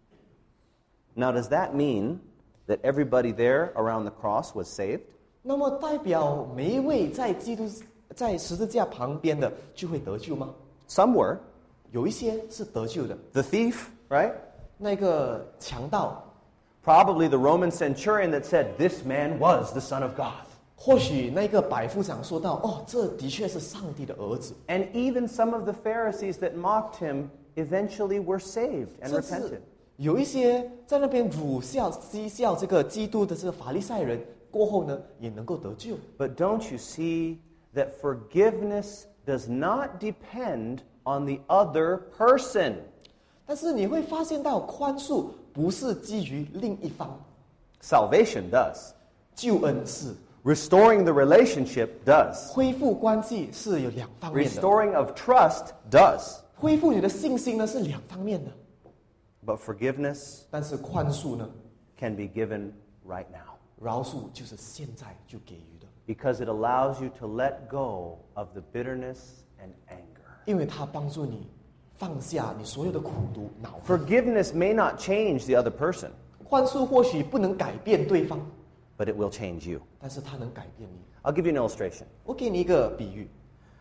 [SPEAKER 1] Now, does that mean that everybody there around the cross was saved?
[SPEAKER 2] 那么代表每一位在十字架旁边的就会得救吗？
[SPEAKER 1] Some were.
[SPEAKER 2] 有一些是得救的，
[SPEAKER 1] The thief, right?
[SPEAKER 2] 那个强盗，
[SPEAKER 1] Probably the Roman centurion that said, this man was the Son of God.
[SPEAKER 2] 或许那个百夫长说到：“哦，这的确是上帝的儿子。
[SPEAKER 1] And even some of the Pharisees that mocked him eventually were saved ” and
[SPEAKER 2] 甚
[SPEAKER 1] repented.
[SPEAKER 2] 至有一些在那边辱笑、讥笑这个基督的这个法利赛人，过后呢，也能够得救。
[SPEAKER 1] But don't you see that forgiveness does not depend on the other person?
[SPEAKER 2] 但是你会发现到，宽恕不是基于另一方，
[SPEAKER 1] Salvation does.
[SPEAKER 2] 救恩是
[SPEAKER 1] Restoring the relationship does.
[SPEAKER 2] 恢复关系是有两方面的，
[SPEAKER 1] Restoring of trust does.
[SPEAKER 2] 恢复你的信心呢是两方面的。
[SPEAKER 1] But forgiveness
[SPEAKER 2] 但是宽恕呢，
[SPEAKER 1] can be given right now
[SPEAKER 2] 饶恕就是现在就给予的，
[SPEAKER 1] because it allows you to let go of the bitterness and anger.
[SPEAKER 2] 因为它帮助你放下你所有的苦毒恼恨。
[SPEAKER 1] Forgiveness may not change the other person,
[SPEAKER 2] 宽恕或许不能改变对方，
[SPEAKER 1] but it will change you.
[SPEAKER 2] 但是它能改变你。
[SPEAKER 1] I'll give you an illustration.
[SPEAKER 2] 我给你一个比喻，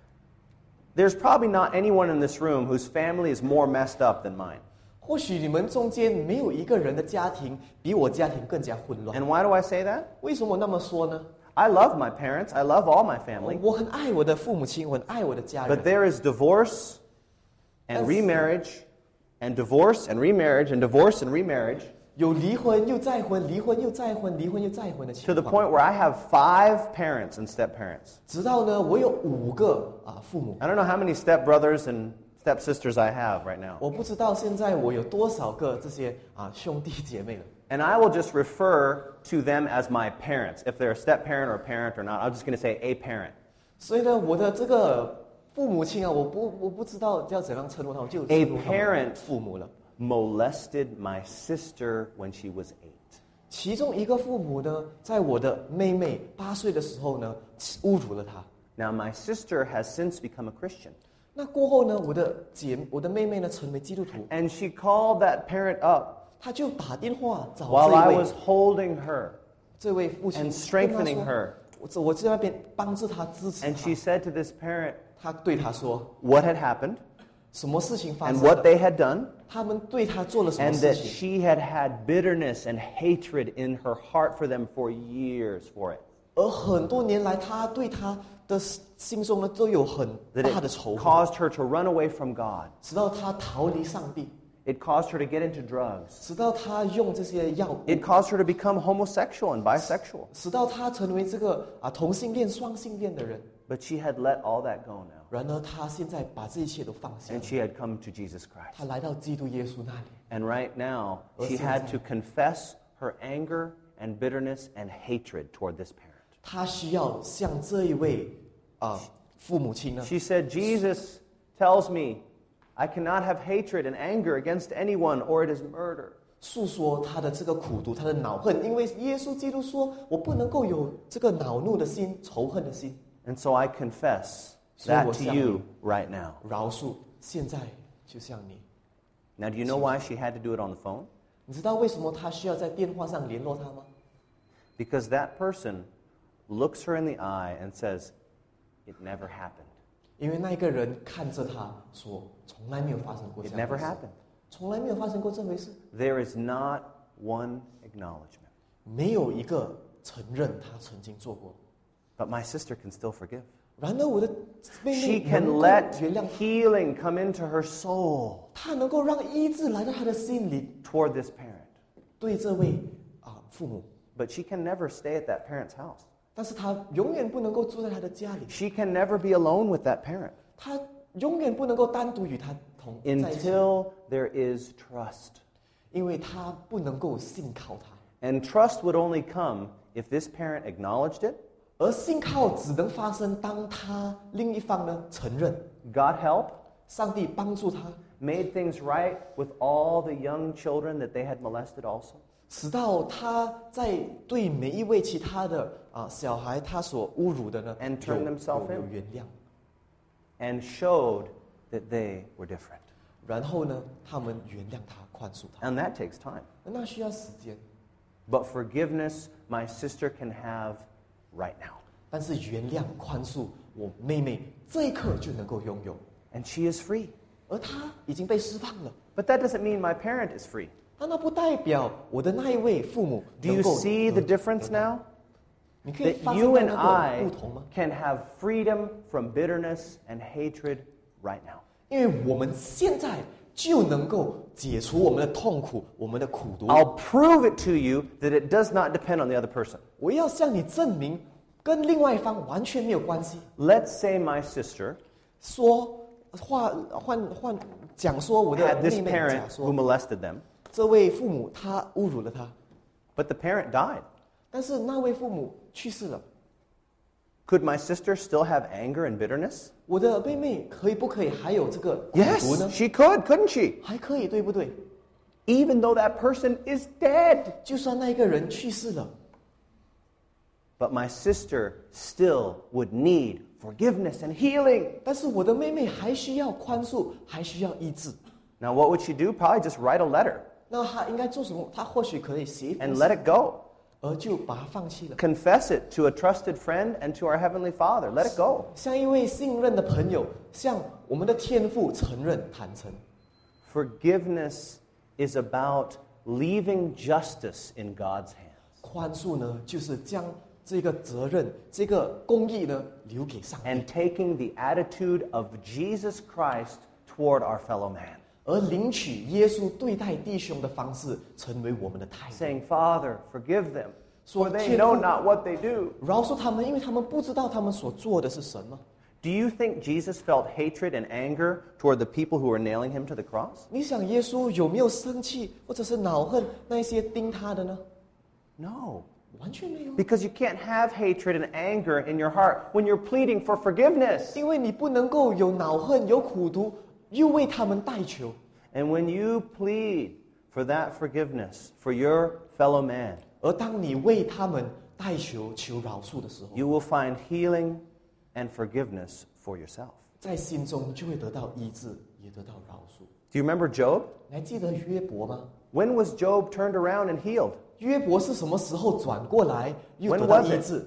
[SPEAKER 1] There's probably not anyone in this room whose family is more messed up than mine.
[SPEAKER 2] 或许你们中间没有一个人的家庭比我家庭更加混乱。
[SPEAKER 1] And why do I say that?
[SPEAKER 2] 为什么那么说呢？
[SPEAKER 1] I love my parents. I love all my family.
[SPEAKER 2] 我很爱我的父母亲，我很爱我的家人
[SPEAKER 1] But。there is divorce and
[SPEAKER 2] That's-
[SPEAKER 1] remarriage and divorce and remarriage and divorce and remarriage
[SPEAKER 2] 有离婚又再婚，离婚又再婚，离婚又再婚的
[SPEAKER 1] to
[SPEAKER 2] 情
[SPEAKER 1] the
[SPEAKER 2] 况。
[SPEAKER 1] point where I have 5 parents and step-parents.
[SPEAKER 2] 直到呢，我有5个父母，
[SPEAKER 1] I don't know how many step-brothers and step-sisters I have right now.
[SPEAKER 2] 我不知道现在我有多少个这些兄弟姐妹了。
[SPEAKER 1] And I will just refer to them as my parents. If they're a step-parent or a parent or not, I'm just going to say a parent.
[SPEAKER 2] 所以呢，我的这个父母亲我不知道要怎样称呼他们，就称呼他们
[SPEAKER 1] parent
[SPEAKER 2] 父母了。
[SPEAKER 1] Molested my sister when she was 8.
[SPEAKER 2] 其中一个父母呢，在我的妹妹8岁的时候呢，侮辱了她。
[SPEAKER 1] Now, my sister has since become a Christian.
[SPEAKER 2] 那过后呢，我的妹妹呢成为基督徒，
[SPEAKER 1] And she called that parent up
[SPEAKER 2] 她就打电话找
[SPEAKER 1] while I
[SPEAKER 2] 这
[SPEAKER 1] was
[SPEAKER 2] 位
[SPEAKER 1] holding her
[SPEAKER 2] 这位父亲
[SPEAKER 1] and strengthening
[SPEAKER 2] 跟她说
[SPEAKER 1] her.
[SPEAKER 2] 我在那边帮助她支持
[SPEAKER 1] And she
[SPEAKER 2] 她。
[SPEAKER 1] said to this parent
[SPEAKER 2] 她对她说
[SPEAKER 1] what had happened
[SPEAKER 2] 什么事情发
[SPEAKER 1] and
[SPEAKER 2] 生
[SPEAKER 1] what
[SPEAKER 2] 了，
[SPEAKER 1] they had done,
[SPEAKER 2] 他们对她做了什么
[SPEAKER 1] and
[SPEAKER 2] 事
[SPEAKER 1] that
[SPEAKER 2] 情，
[SPEAKER 1] she had had bitterness and hatred in her heart for them for years for it.
[SPEAKER 2] 而很多年来，她对她的心中呢都有很
[SPEAKER 1] That
[SPEAKER 2] 大的
[SPEAKER 1] it
[SPEAKER 2] 仇恨，
[SPEAKER 1] caused her to run away from God.
[SPEAKER 2] 直到她逃离上帝，
[SPEAKER 1] It caused her to get into drugs.
[SPEAKER 2] 直到她用这些药物，
[SPEAKER 1] It caused her to become homosexual and bisexual.
[SPEAKER 2] 直到她成为这个同性恋、双性恋的人。
[SPEAKER 1] But she had let all that go now.
[SPEAKER 2] 然而，她现在把这一切都放下
[SPEAKER 1] And
[SPEAKER 2] 了，
[SPEAKER 1] she had come to Jesus Christ.
[SPEAKER 2] 她来到基督耶稣那里。
[SPEAKER 1] And right now, she had to confess her anger and bitterness and hatred toward this parent.
[SPEAKER 2] 她需要向这一位父母亲呢
[SPEAKER 1] She said, Jesus tells me I cannot have hatred and anger against anyone or it is murder.
[SPEAKER 2] 诉说她的这个苦毒、她的恼恨，因为耶稣基督说：“我不能够有这个恼怒的心、仇恨的心。
[SPEAKER 1] And so I confess
[SPEAKER 2] So
[SPEAKER 1] that
[SPEAKER 2] what's
[SPEAKER 1] to
[SPEAKER 2] that
[SPEAKER 1] you
[SPEAKER 2] mean?
[SPEAKER 1] right now. ”
[SPEAKER 2] 饶恕，现在就像你。
[SPEAKER 1] Now, do you know why she had to do it on the phone?
[SPEAKER 2] 你知道为什么她需要在电话上联络他吗？
[SPEAKER 1] Because that person looks her in the eye and says, it never happened.
[SPEAKER 2] 因为那个人看着她说：“从来没有发生过这
[SPEAKER 1] It
[SPEAKER 2] 样
[SPEAKER 1] never
[SPEAKER 2] 的事，
[SPEAKER 1] happened.
[SPEAKER 2] 从来没有发生过这回事，
[SPEAKER 1] There is not one acknowledgement.
[SPEAKER 2] 没有一个承认他曾经做过。
[SPEAKER 1] But my sister can still forgive.
[SPEAKER 2] 然而我的妹
[SPEAKER 1] She
[SPEAKER 2] 妹能
[SPEAKER 1] can
[SPEAKER 2] 够
[SPEAKER 1] let
[SPEAKER 2] 原谅，
[SPEAKER 1] healing come into her soul
[SPEAKER 2] 她能够让医治来到她的心里，
[SPEAKER 1] toward this parent.
[SPEAKER 2] 对这位父母。
[SPEAKER 1] But she can never stay at that parent's house.
[SPEAKER 2] 但是她永远不能够住在她的家里，
[SPEAKER 1] She can never be alone with that parent
[SPEAKER 2] 她永远不能够单独与他在一起，
[SPEAKER 1] until there is trust.
[SPEAKER 2] 因为她不能够信靠他。
[SPEAKER 1] And trust would only come if this parent acknowledged it,
[SPEAKER 2] 而信靠只能发生当他另一方呢承认，
[SPEAKER 1] got help,
[SPEAKER 2] 上帝帮助他，
[SPEAKER 1] made things right with all the young children that they had molested also.
[SPEAKER 2] 直到他在对每一位其他的小孩他所侮辱的呢
[SPEAKER 1] And turn themselves
[SPEAKER 2] 有
[SPEAKER 1] in.
[SPEAKER 2] 原谅，
[SPEAKER 1] And showed that they were different.
[SPEAKER 2] 然后呢他们原谅他，宽恕他，
[SPEAKER 1] And that takes time.
[SPEAKER 2] 那需要时间。
[SPEAKER 1] But forgiveness, my sister can have right now.
[SPEAKER 2] 但是原谅宽恕，我妹妹这一刻就能够拥有，
[SPEAKER 1] And she is free.
[SPEAKER 2] 而她已经被释放了。
[SPEAKER 1] But that doesn't mean my parent is free.
[SPEAKER 2] 那不代表我的那一位父母
[SPEAKER 1] Do you
[SPEAKER 2] 能够
[SPEAKER 1] see the difference now?
[SPEAKER 2] 你可以
[SPEAKER 1] That
[SPEAKER 2] 发
[SPEAKER 1] you
[SPEAKER 2] 现
[SPEAKER 1] and
[SPEAKER 2] 到那
[SPEAKER 1] I
[SPEAKER 2] 个不同吗？
[SPEAKER 1] can have freedom from bitterness and hatred right now.
[SPEAKER 2] 因为我们现在就能够解除我们的痛苦，我们的苦毒。
[SPEAKER 1] I'll prove it to you that it does not depend on the other person.
[SPEAKER 2] 我要向你证明，跟另外一方完全没有关系。
[SPEAKER 1] Let's say my sister
[SPEAKER 2] 说讲说我的
[SPEAKER 1] had this
[SPEAKER 2] 妹妹
[SPEAKER 1] parent
[SPEAKER 2] 讲
[SPEAKER 1] who
[SPEAKER 2] 说，
[SPEAKER 1] molested them,
[SPEAKER 2] 这位父母他侮辱了他，
[SPEAKER 1] but the parent died.
[SPEAKER 2] 但是那位父母去世了。
[SPEAKER 1] Could my sister still have anger and bitterness?
[SPEAKER 2] 我的妹妹不可以还有这个苦毒
[SPEAKER 1] Yes,
[SPEAKER 2] 呢？
[SPEAKER 1] she could, couldn't she?
[SPEAKER 2] 还可以，对不对？
[SPEAKER 1] even though that person is dead.
[SPEAKER 2] 就算那个人去世了，
[SPEAKER 1] But my sister still would need forgiveness and healing.
[SPEAKER 2] 但是我的妹妹还需要宽恕，还需要医治。
[SPEAKER 1] Now, what would she do? Probably just write a letter
[SPEAKER 2] 那她应该做什么？她或许可以写一封
[SPEAKER 1] and
[SPEAKER 2] 信
[SPEAKER 1] let it go.
[SPEAKER 2] 而就把它放弃了。
[SPEAKER 1] Confess it to a trusted friend and to our Heavenly Father. Let it go.
[SPEAKER 2] 向一位信任的朋友，向我们的天父承认坦诚。
[SPEAKER 1] Forgiveness is about leaving justice in God's hands
[SPEAKER 2] 宽恕呢，就是将这个责任、这个公义呢，留给上帝，
[SPEAKER 1] and taking the attitude of Jesus Christ toward our fellow man.
[SPEAKER 2] 而领取耶稣对待弟兄的方式，成为我们的态度。
[SPEAKER 1] Saying, Father, forgive them, for
[SPEAKER 2] 说
[SPEAKER 1] they
[SPEAKER 2] 天
[SPEAKER 1] know
[SPEAKER 2] 父
[SPEAKER 1] not what they do.
[SPEAKER 2] 饶恕他们，因为他们不知道他们所做的是什么。
[SPEAKER 1] Do you think Jesus felt hatred and anger toward the people who were nailing him to the cross?
[SPEAKER 2] 你想耶稣有没有生气或者是恼恨那些钉他的呢？
[SPEAKER 1] No.
[SPEAKER 2] 完全没有，
[SPEAKER 1] Because you can't have hatred and anger in your heart when you're pleading for forgiveness.
[SPEAKER 2] 因为你不能够有恼恨、有苦毒，又为他们代求。
[SPEAKER 1] And when you plead for that forgiveness for your fellow man,
[SPEAKER 2] 而当你为他们代求、求饶恕的时候，
[SPEAKER 1] you will find healing and forgiveness for yourself.
[SPEAKER 2] 在心中就会得到医治，也得到饶恕。
[SPEAKER 1] Do you remember Job?
[SPEAKER 2] 你还记得约伯吗？
[SPEAKER 1] When was Job turned around and healed?
[SPEAKER 2] 约伯是什么时候转过来又
[SPEAKER 1] When
[SPEAKER 2] 得到
[SPEAKER 1] was
[SPEAKER 2] 医
[SPEAKER 1] it?
[SPEAKER 2] 治？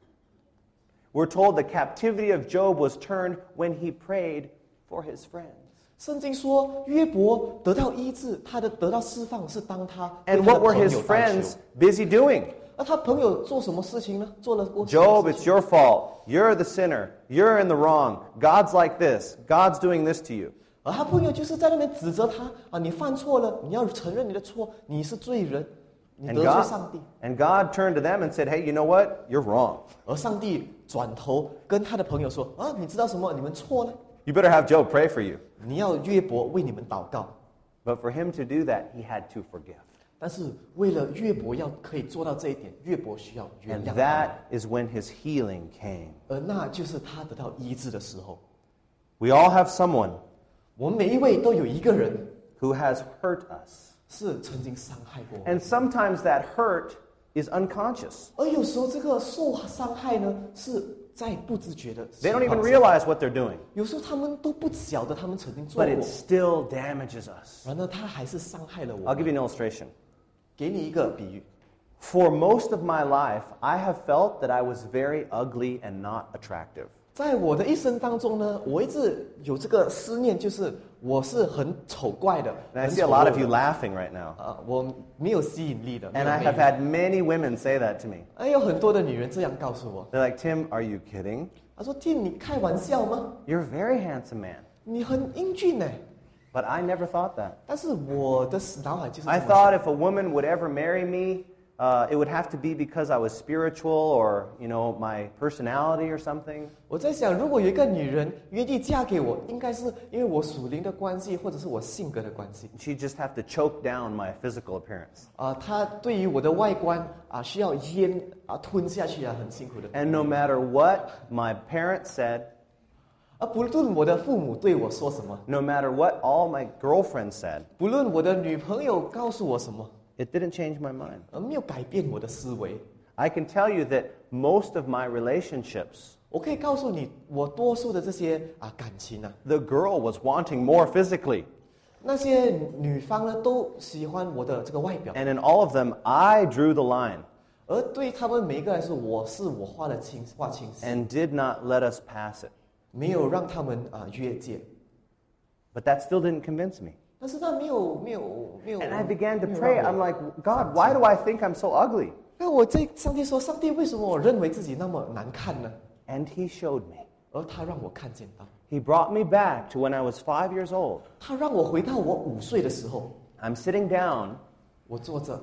[SPEAKER 1] We're told the captivity of Job was turned when he prayed for his friends.
[SPEAKER 2] 圣经说约伯得到医治，他的得到释放是当他为
[SPEAKER 1] And
[SPEAKER 2] 他的
[SPEAKER 1] what were
[SPEAKER 2] 朋
[SPEAKER 1] his
[SPEAKER 2] 友代求
[SPEAKER 1] friends。busy doing?
[SPEAKER 2] 而他朋友做什么事情呢？做了过什
[SPEAKER 1] Job,
[SPEAKER 2] 么事
[SPEAKER 1] it's
[SPEAKER 2] 情
[SPEAKER 1] your fault. You're the sinner. You're in the wrong. God's like this. God's doing this to you.
[SPEAKER 2] 而他朋友就是在那边指责他啊，你犯错了，你要承认你的错，你是罪人，你
[SPEAKER 1] And
[SPEAKER 2] 得罪上帝。
[SPEAKER 1] God turned to them and said, hey, you know what? You're wrong.
[SPEAKER 2] 而上帝转头跟他的朋友说啊，你知道什么？你们错了，
[SPEAKER 1] You better have Job pray for you.
[SPEAKER 2] 你要约伯为你们祷告。
[SPEAKER 1] But for him to do that, he had to forgive.
[SPEAKER 2] 但是为了约伯要可以做到这一点，约伯需要原
[SPEAKER 1] And
[SPEAKER 2] 谅他们。
[SPEAKER 1] that is when his healing came.
[SPEAKER 2] 而那就是他得到医治的时候。
[SPEAKER 1] We all have someone
[SPEAKER 2] 我们每一位都有一个人
[SPEAKER 1] who has hurt us.
[SPEAKER 2] 是曾经伤害过我们，
[SPEAKER 1] And sometimes that hurt is unconscious.
[SPEAKER 2] 而有时候这个受伤害呢是在不自觉的
[SPEAKER 1] They
[SPEAKER 2] 情
[SPEAKER 1] don't
[SPEAKER 2] 况
[SPEAKER 1] even
[SPEAKER 2] 下，
[SPEAKER 1] realize what they're doing.
[SPEAKER 2] 有时候他们都不晓得他们曾经做
[SPEAKER 1] But
[SPEAKER 2] 过
[SPEAKER 1] it，still damages us.
[SPEAKER 2] 然后他还是伤害了我
[SPEAKER 1] I'll give
[SPEAKER 2] 们。
[SPEAKER 1] you an illustration.
[SPEAKER 2] 给你一个比喻，
[SPEAKER 1] For most of my life, I have felt that I was very ugly and not attractive.
[SPEAKER 2] 在我的一生当中呢，我一直有这个思念，就是我是很丑怪的，
[SPEAKER 1] And I
[SPEAKER 2] 很
[SPEAKER 1] see a
[SPEAKER 2] 丑
[SPEAKER 1] lot
[SPEAKER 2] 陋
[SPEAKER 1] of you
[SPEAKER 2] 的
[SPEAKER 1] laughing right now.
[SPEAKER 2] 我没有吸引力的。没
[SPEAKER 1] And
[SPEAKER 2] 有
[SPEAKER 1] I
[SPEAKER 2] 魅
[SPEAKER 1] have
[SPEAKER 2] 力
[SPEAKER 1] had many women say that to me.
[SPEAKER 2] 有很多的女人这样告诉我，
[SPEAKER 1] They're like, Tim, are you kidding?
[SPEAKER 2] 她说：“Tim，你开玩笑吗？
[SPEAKER 1] You're a very handsome man.
[SPEAKER 2] 你很英俊呢。”
[SPEAKER 1] But I never thought that.
[SPEAKER 2] 但是我的脑海就是这
[SPEAKER 1] I
[SPEAKER 2] 么
[SPEAKER 1] thought
[SPEAKER 2] 想
[SPEAKER 1] if a woman would ever marry me, it would have to be because I was spiritual or, my personality or something.
[SPEAKER 2] 我在想，如果有一个女人愿意嫁给我，应该是因为我属灵的关系，或者是我性格的关系。
[SPEAKER 1] She'd just have to choke down my physical appearance.
[SPEAKER 2] 她对于我的外观需要咽吞下去很辛苦的。
[SPEAKER 1] And no matter what my parents said,
[SPEAKER 2] 不论我的父母对我说什么，
[SPEAKER 1] no matter what all my girlfriends said,
[SPEAKER 2] 不论我的女朋友告诉我什么，
[SPEAKER 1] it didn't change my mind.
[SPEAKER 2] 没有改变我的思维。
[SPEAKER 1] I can tell you that most of my relationships,
[SPEAKER 2] 我可以告诉你，我多数的这些感情
[SPEAKER 1] the girl was wanting more physically.
[SPEAKER 2] 那些女方呢都喜欢我的这个外表，
[SPEAKER 1] And in all of them, I drew the line
[SPEAKER 2] 而对他们每一个来说，我画清晰，
[SPEAKER 1] and did not let us pass it.
[SPEAKER 2] 没有让他们越界。
[SPEAKER 1] But that still didn't convince me.
[SPEAKER 2] 但是那没有。
[SPEAKER 1] And I began to
[SPEAKER 2] 没有
[SPEAKER 1] pray.
[SPEAKER 2] 让
[SPEAKER 1] I'm
[SPEAKER 2] 我
[SPEAKER 1] like, God, why do I think I'm so ugly?
[SPEAKER 2] 那我在上帝说，上帝为什么我认为自己那么难看呢？
[SPEAKER 1] And he showed me.
[SPEAKER 2] 而他让我看见到，
[SPEAKER 1] He brought me back to when I was 5 years old.
[SPEAKER 2] 他让我回到我5岁的时候，
[SPEAKER 1] I'm sitting down,
[SPEAKER 2] 我坐着，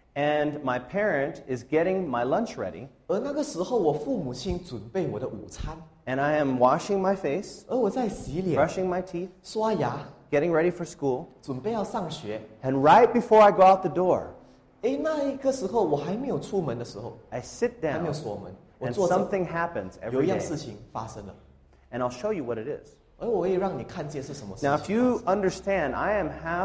[SPEAKER 1] and my parent is getting my lunch ready,
[SPEAKER 2] 而那个时候我父母亲准备我的午餐，
[SPEAKER 1] and I am washing my face,
[SPEAKER 2] 而我在洗脸、
[SPEAKER 1] brushing my teeth,
[SPEAKER 2] 刷牙，
[SPEAKER 1] getting ready for school.
[SPEAKER 2] 准备要上学。
[SPEAKER 1] And right before I go out the door,
[SPEAKER 2] 那一个时候我还没有出门的时候，
[SPEAKER 1] I sit
[SPEAKER 2] 还没有
[SPEAKER 1] down,
[SPEAKER 2] 锁门，我
[SPEAKER 1] and
[SPEAKER 2] 坐着，
[SPEAKER 1] something happens
[SPEAKER 2] 有
[SPEAKER 1] every
[SPEAKER 2] 一样
[SPEAKER 1] day.
[SPEAKER 2] 事情发生了，
[SPEAKER 1] And I'll show you what it is.
[SPEAKER 2] 而我会让你看见是什么事
[SPEAKER 1] Now,
[SPEAKER 2] 情
[SPEAKER 1] if you
[SPEAKER 2] 发生。
[SPEAKER 1] understand, I am half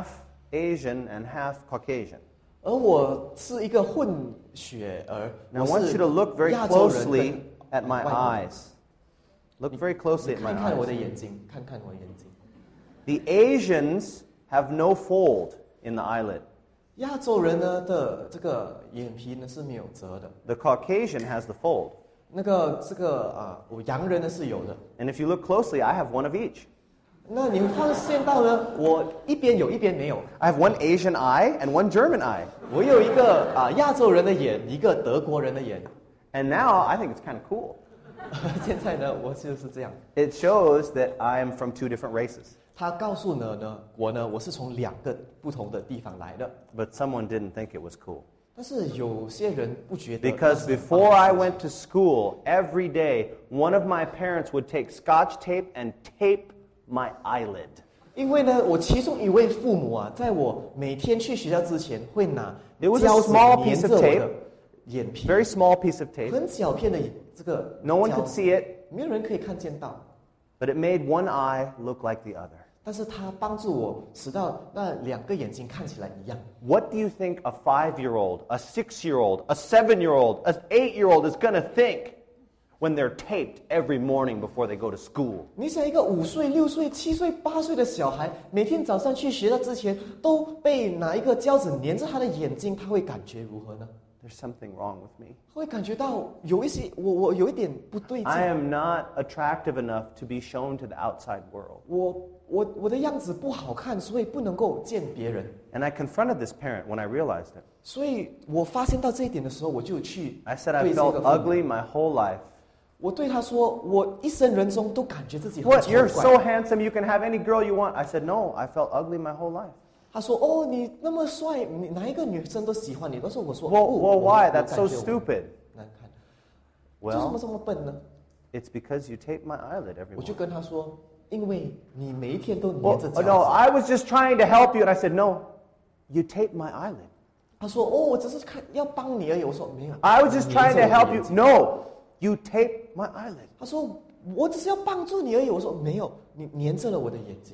[SPEAKER 1] Asian and half Caucasian.
[SPEAKER 2] 而我是一个混血儿，
[SPEAKER 1] Now, I
[SPEAKER 2] 我
[SPEAKER 1] want
[SPEAKER 2] 是
[SPEAKER 1] you to look very
[SPEAKER 2] 亚洲人
[SPEAKER 1] closely
[SPEAKER 2] 的
[SPEAKER 1] at my
[SPEAKER 2] 外国人
[SPEAKER 1] eyes. Look very closely
[SPEAKER 2] 你
[SPEAKER 1] at
[SPEAKER 2] 看
[SPEAKER 1] my
[SPEAKER 2] 看我
[SPEAKER 1] eyes.
[SPEAKER 2] 的眼睛，看看我的眼睛。
[SPEAKER 1] The Asians have no fold in the eyelid.
[SPEAKER 2] 亚洲人呢的这个眼皮呢是没有折的，
[SPEAKER 1] The Caucasian has the fold.
[SPEAKER 2] 我洋人呢是有的。
[SPEAKER 1] And if you look closely, I have one of each.
[SPEAKER 2] 那你会发现到呢，我一边有一边没有。
[SPEAKER 1] I have one Asian eye and one German eye.
[SPEAKER 2] 我有一个亚洲人的眼，一个德国人的眼。
[SPEAKER 1] And now I think it's kind of cool.
[SPEAKER 2] 现在呢，我就是这样。
[SPEAKER 1] It shows that I am from two different races.
[SPEAKER 2] 他告诉我是从2个不同的地方来的。
[SPEAKER 1] But someone didn't think it was cool.
[SPEAKER 2] 但是有些人不觉得。
[SPEAKER 1] Because before I went to school, every day, one of my parents would take Scotch tape and tape my eyelid.
[SPEAKER 2] 因为呢，我其中一位父母啊，在我每天去学校之前，会拿
[SPEAKER 1] It was a
[SPEAKER 2] 胶纸
[SPEAKER 1] small
[SPEAKER 2] 粘
[SPEAKER 1] piece
[SPEAKER 2] 着
[SPEAKER 1] of
[SPEAKER 2] 我的
[SPEAKER 1] tape.
[SPEAKER 2] 眼皮，
[SPEAKER 1] Very small piece of tape.
[SPEAKER 2] 很小片的这个
[SPEAKER 1] No one
[SPEAKER 2] 胶
[SPEAKER 1] could
[SPEAKER 2] 纸
[SPEAKER 1] see it,
[SPEAKER 2] 没有人可以看见到。
[SPEAKER 1] but it made one eye look like the other.
[SPEAKER 2] 但是它帮助我，使到那2个眼睛看起来一样。
[SPEAKER 1] What do you think a 5-year-old, a 6-year-old, a 7-year-old, an 8-year-old is going to think when they're taped every morning before they go to school?
[SPEAKER 2] 你想一个5岁、6岁、7岁、8岁的小孩，每天早上去学校之前都被拿一个胶纸粘着他的眼睛，他会感觉如何呢？
[SPEAKER 1] There's something wrong with me.
[SPEAKER 2] 会感觉到有一些我有一点不对劲。
[SPEAKER 1] I am not attractive enough to be shown to the outside world.
[SPEAKER 2] 我的样子不好看，所以不能够见别人。
[SPEAKER 1] And I confronted this parent when I realized it.
[SPEAKER 2] 所以我发现到这一点的时候，我就去
[SPEAKER 1] I said I
[SPEAKER 2] 对这
[SPEAKER 1] felt
[SPEAKER 2] 个父母
[SPEAKER 1] ugly my whole life.
[SPEAKER 2] 我对他说，我一生人中都感觉自己很
[SPEAKER 1] What?
[SPEAKER 2] 丑
[SPEAKER 1] You're
[SPEAKER 2] 怪。
[SPEAKER 1] so handsome, you can have any girl you want. I said, no, I felt ugly my whole life.
[SPEAKER 2] 他说：“哦，你那么帅，你哪一个女生都喜欢你。”但是我说：“
[SPEAKER 1] Well, why?
[SPEAKER 2] 我
[SPEAKER 1] That's so
[SPEAKER 2] 感觉我
[SPEAKER 1] stupid.
[SPEAKER 2] 难看，为什么
[SPEAKER 1] Well,
[SPEAKER 2] 这么笨呢？”
[SPEAKER 1] it's because you tape my eyelid every
[SPEAKER 2] 我就
[SPEAKER 1] morning.
[SPEAKER 2] 跟他说：“因为你每一天都粘
[SPEAKER 1] Well,
[SPEAKER 2] 着
[SPEAKER 1] no,
[SPEAKER 2] 胶纸。
[SPEAKER 1] I was just trying to help you. And I said, no, you tape my eyelid.
[SPEAKER 2] 他说：“哦，我只是要帮你而已。”我说：“没有。”
[SPEAKER 1] I was just
[SPEAKER 2] 你
[SPEAKER 1] trying
[SPEAKER 2] 粘
[SPEAKER 1] to
[SPEAKER 2] 着我
[SPEAKER 1] help
[SPEAKER 2] 的
[SPEAKER 1] you.
[SPEAKER 2] 眼睛
[SPEAKER 1] No, you tape my eyelid.
[SPEAKER 2] 他说：“我只是要帮助你而已。”我说：“没有，你粘着了我的眼睛。”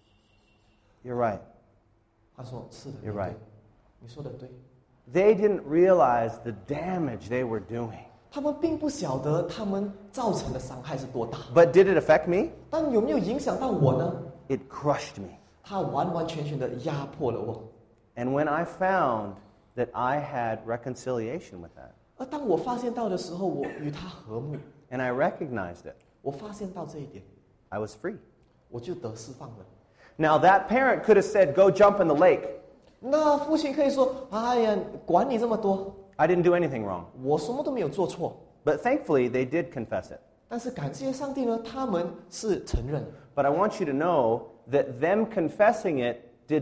[SPEAKER 1] You're right.
[SPEAKER 2] 他说：“是的
[SPEAKER 1] You're
[SPEAKER 2] 你对
[SPEAKER 1] right.
[SPEAKER 2] 你说的对。”
[SPEAKER 1] They didn't realize the damage they were doing.
[SPEAKER 2] 他们并不晓得他们造成的伤害是多大，
[SPEAKER 1] But did it affect me?
[SPEAKER 2] 但有没有影响到我呢？
[SPEAKER 1] It crushed me.
[SPEAKER 2] 他完完全全的压迫了我。
[SPEAKER 1] And when I found that I had reconciliation with that,
[SPEAKER 2] 而当我发现到的时候，我与他和睦，
[SPEAKER 1] and I recognized it,
[SPEAKER 2] 我发现到这一点，
[SPEAKER 1] I was free.
[SPEAKER 2] 我就得释放了。
[SPEAKER 1] Now, that parent could have said, go jump in the lake.
[SPEAKER 2] 那父亲可以说：“哎呀，管你这么多，
[SPEAKER 1] I didn't do anything wrong.
[SPEAKER 2] 我什么都没有做错。”
[SPEAKER 1] But thankfully, they did confess it.
[SPEAKER 2] 但是感谢上帝呢，他们是承认。
[SPEAKER 1] But I want you to know that them confessing it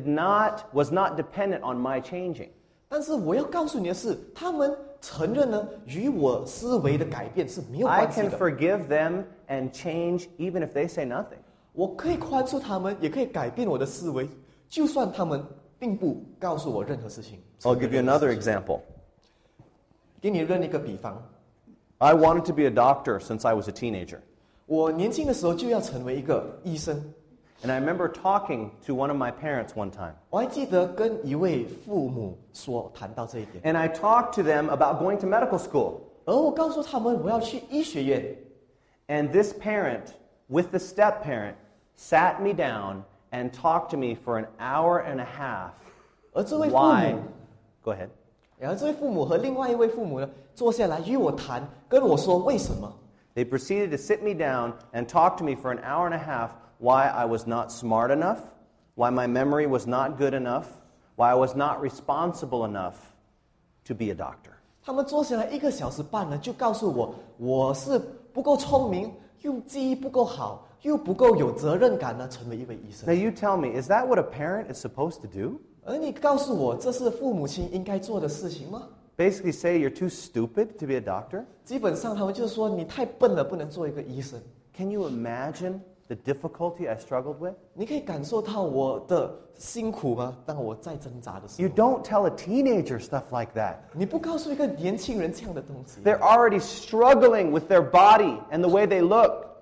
[SPEAKER 1] was not dependent on my changing.
[SPEAKER 2] 但是我要告诉你的是，他们承认呢，与我思维的改变是没有
[SPEAKER 1] I
[SPEAKER 2] 关系
[SPEAKER 1] can
[SPEAKER 2] 的。
[SPEAKER 1] forgive them and change even if they say nothing.
[SPEAKER 2] 我可以宽恕他们，也可以改变我的思维，就算他们并不告诉我任何事情。
[SPEAKER 1] I'll give you another example.
[SPEAKER 2] 给你认一个比方，
[SPEAKER 1] I wanted to be a doctor since I was a teenager.
[SPEAKER 2] 我年轻的时候就要成为一个医生。
[SPEAKER 1] And I remember talking to one of my parents one time.
[SPEAKER 2] 我还记得跟一位父母谈到这一点，
[SPEAKER 1] And I talked to them about going to medical school.
[SPEAKER 2] 而我告诉他们我要去医学院。
[SPEAKER 1] And this parent, with the step parent, sat me down and talked to me for an hour and a half.
[SPEAKER 2] 而这位父
[SPEAKER 1] Why?
[SPEAKER 2] 母，
[SPEAKER 1] Go ahead.
[SPEAKER 2] 然后这位父母和另外一位父母呢，坐下来与我谈，跟我说为什么。
[SPEAKER 1] They proceeded to sit me down and talk to me for an hour and a half why I was not smart enough, why my memory was not good enough, why I was not responsible enough to be a doctor.
[SPEAKER 2] 他们坐下来1个小时半呢，就告诉我我是不够聪明，又记忆不够好，又不够有责任感呢，成为一位医生
[SPEAKER 1] Now。you tell me, is that what a parent is supposed to do?
[SPEAKER 2] 而你告诉我，这是父母亲应该做的事情吗？
[SPEAKER 1] Basically say you're too stupid to be a doctor?
[SPEAKER 2] 基本上他们就说你太笨了，不能做一个医生。
[SPEAKER 1] Can you imagine the difficulty I struggled with?
[SPEAKER 2] 你可以感受到我的辛苦吗？当我在挣扎的时
[SPEAKER 1] You
[SPEAKER 2] 候，
[SPEAKER 1] don't tell a teenager stuff like that.
[SPEAKER 2] 你不告诉一个年轻人这样的东西，
[SPEAKER 1] They're already struggling with their body and the way they look.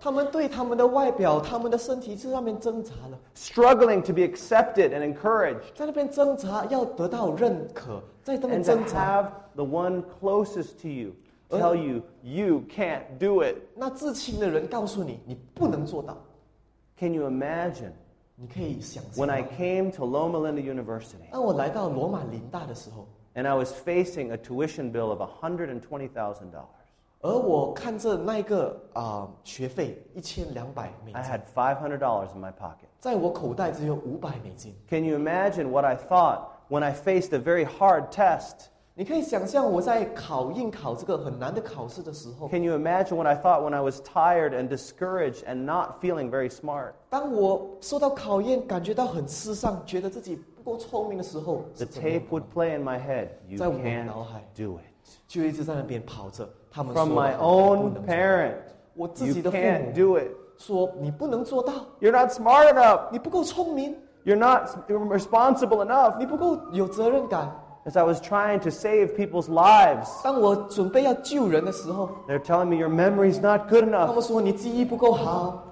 [SPEAKER 2] 他们对他们的外表、他们的身体在那边挣扎了，
[SPEAKER 1] struggling to be accepted and encouraged,
[SPEAKER 2] 在那边挣扎，要得到认可，在那边
[SPEAKER 1] and to
[SPEAKER 2] 挣扎。
[SPEAKER 1] have the one closest to you tell you, you can't do it.
[SPEAKER 2] 那至亲的人告诉你，你不能做到。
[SPEAKER 1] Can you imagine
[SPEAKER 2] 你可以想象
[SPEAKER 1] when
[SPEAKER 2] 吗
[SPEAKER 1] I came to Loma Linda University
[SPEAKER 2] 当我来到罗马林大的时候，
[SPEAKER 1] and I was facing a tuition bill of $120,000?
[SPEAKER 2] 而我看着那个学费1200美
[SPEAKER 1] I
[SPEAKER 2] 金，
[SPEAKER 1] had $500 in my pocket.
[SPEAKER 2] 在我口袋只有500美金。
[SPEAKER 1] Can you imagine what I thought when I faced a very hard test?
[SPEAKER 2] 你可以想象我在考这个很难的考试的时候，
[SPEAKER 1] Can you imagine what I thought when I was tired and discouraged and not feeling very smart?
[SPEAKER 2] 当我受到考验，感觉到很失丧，觉得自己不够聪明的时候，
[SPEAKER 1] The
[SPEAKER 2] 是怎么样
[SPEAKER 1] tape would play in my head. You
[SPEAKER 2] 在我
[SPEAKER 1] can't
[SPEAKER 2] 脑海
[SPEAKER 1] do it.
[SPEAKER 2] 就一直在那边跑着。他们
[SPEAKER 1] From
[SPEAKER 2] 说
[SPEAKER 1] my
[SPEAKER 2] 的不
[SPEAKER 1] own
[SPEAKER 2] 能做
[SPEAKER 1] parent.
[SPEAKER 2] 我自
[SPEAKER 1] You
[SPEAKER 2] 己的父
[SPEAKER 1] can't
[SPEAKER 2] 母
[SPEAKER 1] do it.
[SPEAKER 2] 说你不能做到，
[SPEAKER 1] You're not smart enough.
[SPEAKER 2] 你不够聪明，
[SPEAKER 1] You're not responsible enough.
[SPEAKER 2] 你不够有责任感。
[SPEAKER 1] As I was trying to save people's lives,
[SPEAKER 2] 当我准备要救人的时候，
[SPEAKER 1] they're telling me your memory's not good
[SPEAKER 2] 他
[SPEAKER 1] enough.
[SPEAKER 2] 们说你记忆不够好，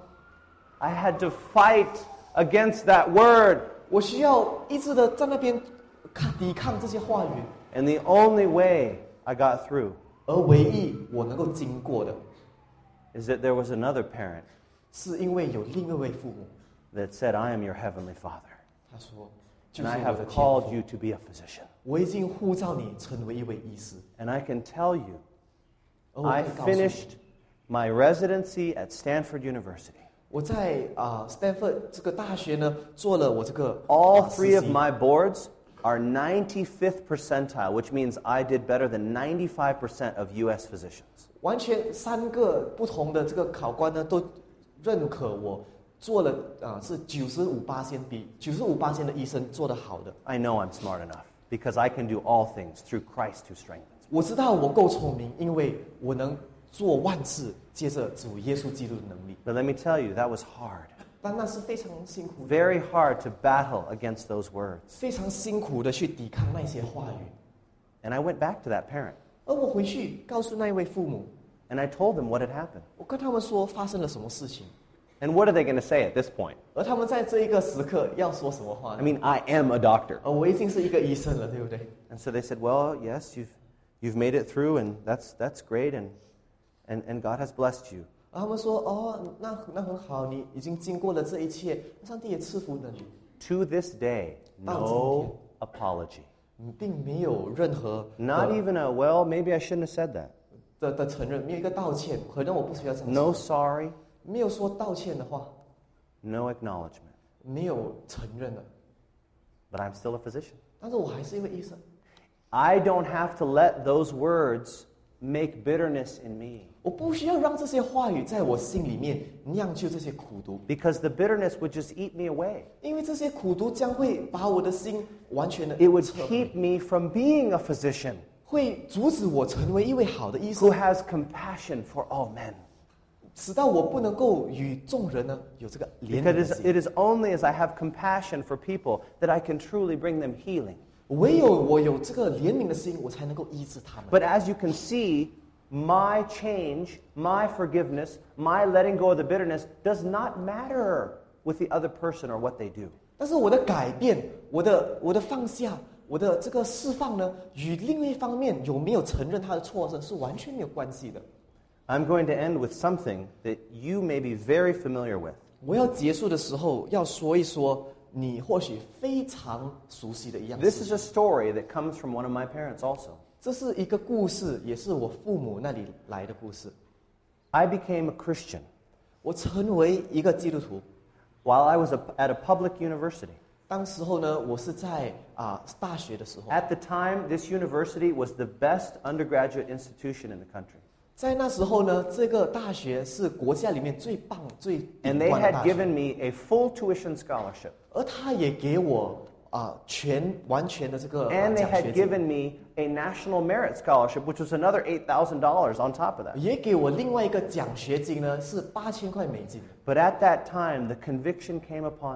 [SPEAKER 1] I had to fight against that word.
[SPEAKER 2] 我需要一直的在那边抵抗这些话语，
[SPEAKER 1] And the only way I got through
[SPEAKER 2] 而唯一我能够经过的，
[SPEAKER 1] is that there was another parent
[SPEAKER 2] 是因为有另一位父母，
[SPEAKER 1] that said, I am your heavenly father.
[SPEAKER 2] 他说，就
[SPEAKER 1] And
[SPEAKER 2] 是
[SPEAKER 1] I
[SPEAKER 2] 我
[SPEAKER 1] have
[SPEAKER 2] 的天
[SPEAKER 1] called
[SPEAKER 2] 父，
[SPEAKER 1] you to be a physician.
[SPEAKER 2] 我已经呼召你成为一位医师，
[SPEAKER 1] And I can tell you,
[SPEAKER 2] 而我
[SPEAKER 1] I
[SPEAKER 2] 可以告诉你，
[SPEAKER 1] finished my residency at Stanford University.
[SPEAKER 2] 我在Stanford 这个大学呢做了我这个
[SPEAKER 1] All
[SPEAKER 2] 实
[SPEAKER 1] three of
[SPEAKER 2] 习
[SPEAKER 1] my boards are 95th percentile, which means I did better than 95% of U.S. physicians.
[SPEAKER 2] 完全3个不同的这个考官呢都认可我做了是95%比95%的医生做得好的。
[SPEAKER 1] I know I'm smart enough because I can do all things through Christ who strengthens me.
[SPEAKER 2] 我知道我够聪明，因为我能做万事，借着主耶稣基督的能力。
[SPEAKER 1] But let me tell you, that was hard.
[SPEAKER 2] 但那是非常辛苦的，
[SPEAKER 1] Very hard to battle against those words.
[SPEAKER 2] 非常辛苦的去抵抗那些话语。
[SPEAKER 1] And I went back to that parent
[SPEAKER 2] 而我回去告诉那一位父母，
[SPEAKER 1] and I told them what had happened.
[SPEAKER 2] 我跟他们说发生了什么事情，
[SPEAKER 1] And what are they going to say at this point?
[SPEAKER 2] 而他们在这一个时刻要说什么话
[SPEAKER 1] I
[SPEAKER 2] 呢？
[SPEAKER 1] mean, I am a doctor.
[SPEAKER 2] 我已经是一个医生了，对不对？
[SPEAKER 1] And so they said, well, yes, you've made it through, and that's great, and God has blessed you.
[SPEAKER 2] 然后他们说那很好，你已经经过了这一切，上帝也赐福了你。
[SPEAKER 1] To this day, no apology.
[SPEAKER 2] 并没有任何
[SPEAKER 1] Not even a, well, maybe I shouldn't have said that.
[SPEAKER 2] 的承认，没有一个道歉，可能我不需要这样
[SPEAKER 1] No
[SPEAKER 2] 说，
[SPEAKER 1] sorry,
[SPEAKER 2] 没有说道歉的话，
[SPEAKER 1] no acknowledgement.
[SPEAKER 2] 没有承认的，
[SPEAKER 1] But I'm still a physician.
[SPEAKER 2] 但是我还是一位医生，
[SPEAKER 1] I don't have to let those words make bitterness in me.
[SPEAKER 2] 我不需要让这些话语在我心里面酿就这些苦毒，
[SPEAKER 1] Because the bitterness would just eat me away.
[SPEAKER 2] 因为这些苦毒将会把我的心完全的
[SPEAKER 1] It would keep me from being a physician
[SPEAKER 2] 会阻止我成为一位好的医
[SPEAKER 1] who
[SPEAKER 2] 生，
[SPEAKER 1] has compassion for all men.
[SPEAKER 2] 使到我不能够与众人呢有这个怜悯
[SPEAKER 1] Because
[SPEAKER 2] 的
[SPEAKER 1] it
[SPEAKER 2] 心。
[SPEAKER 1] is only as I have compassion for people that I can truly bring them healing.
[SPEAKER 2] 唯有我有这个怜悯的心，我才能够医治他们。
[SPEAKER 1] But as you can see, my change, my forgiveness, my letting go of the bitterness does not matter with the other person or what they do.
[SPEAKER 2] 但是我的改变，我的放下，我的这个释放呢，与另一方面有没有承认他的错呢，是完全没有关系的。
[SPEAKER 1] I'm going to end with something that you may be very familiar with.
[SPEAKER 2] 我要结束的时候，要说一说你或许非常熟悉的一样事
[SPEAKER 1] This is
[SPEAKER 2] 情。
[SPEAKER 1] a story that comes from one of my parents also.
[SPEAKER 2] 这是一个故事，也是我父母那里来的故事。
[SPEAKER 1] I became a Christian
[SPEAKER 2] 我成为一个基督徒，
[SPEAKER 1] while I was at a public university.
[SPEAKER 2] 当时候呢，我是在大学的时候，
[SPEAKER 1] At the time, this university was the best undergraduate institution in the country.
[SPEAKER 2] 在那时候呢，这个大学是国家里面最棒、最
[SPEAKER 1] And
[SPEAKER 2] 顶
[SPEAKER 1] they
[SPEAKER 2] 端的
[SPEAKER 1] had
[SPEAKER 2] 大学，
[SPEAKER 1] given me a full tuition scholarship.
[SPEAKER 2] 而他也给我完全的这个
[SPEAKER 1] And they
[SPEAKER 2] 奖学
[SPEAKER 1] had
[SPEAKER 2] 金，
[SPEAKER 1] given me a national merit scholarship, which was another $8,000 on top of that.
[SPEAKER 2] 也给我另外一个奖学金呢，是8000块美金。
[SPEAKER 1] But at that time, the conviction came upon me.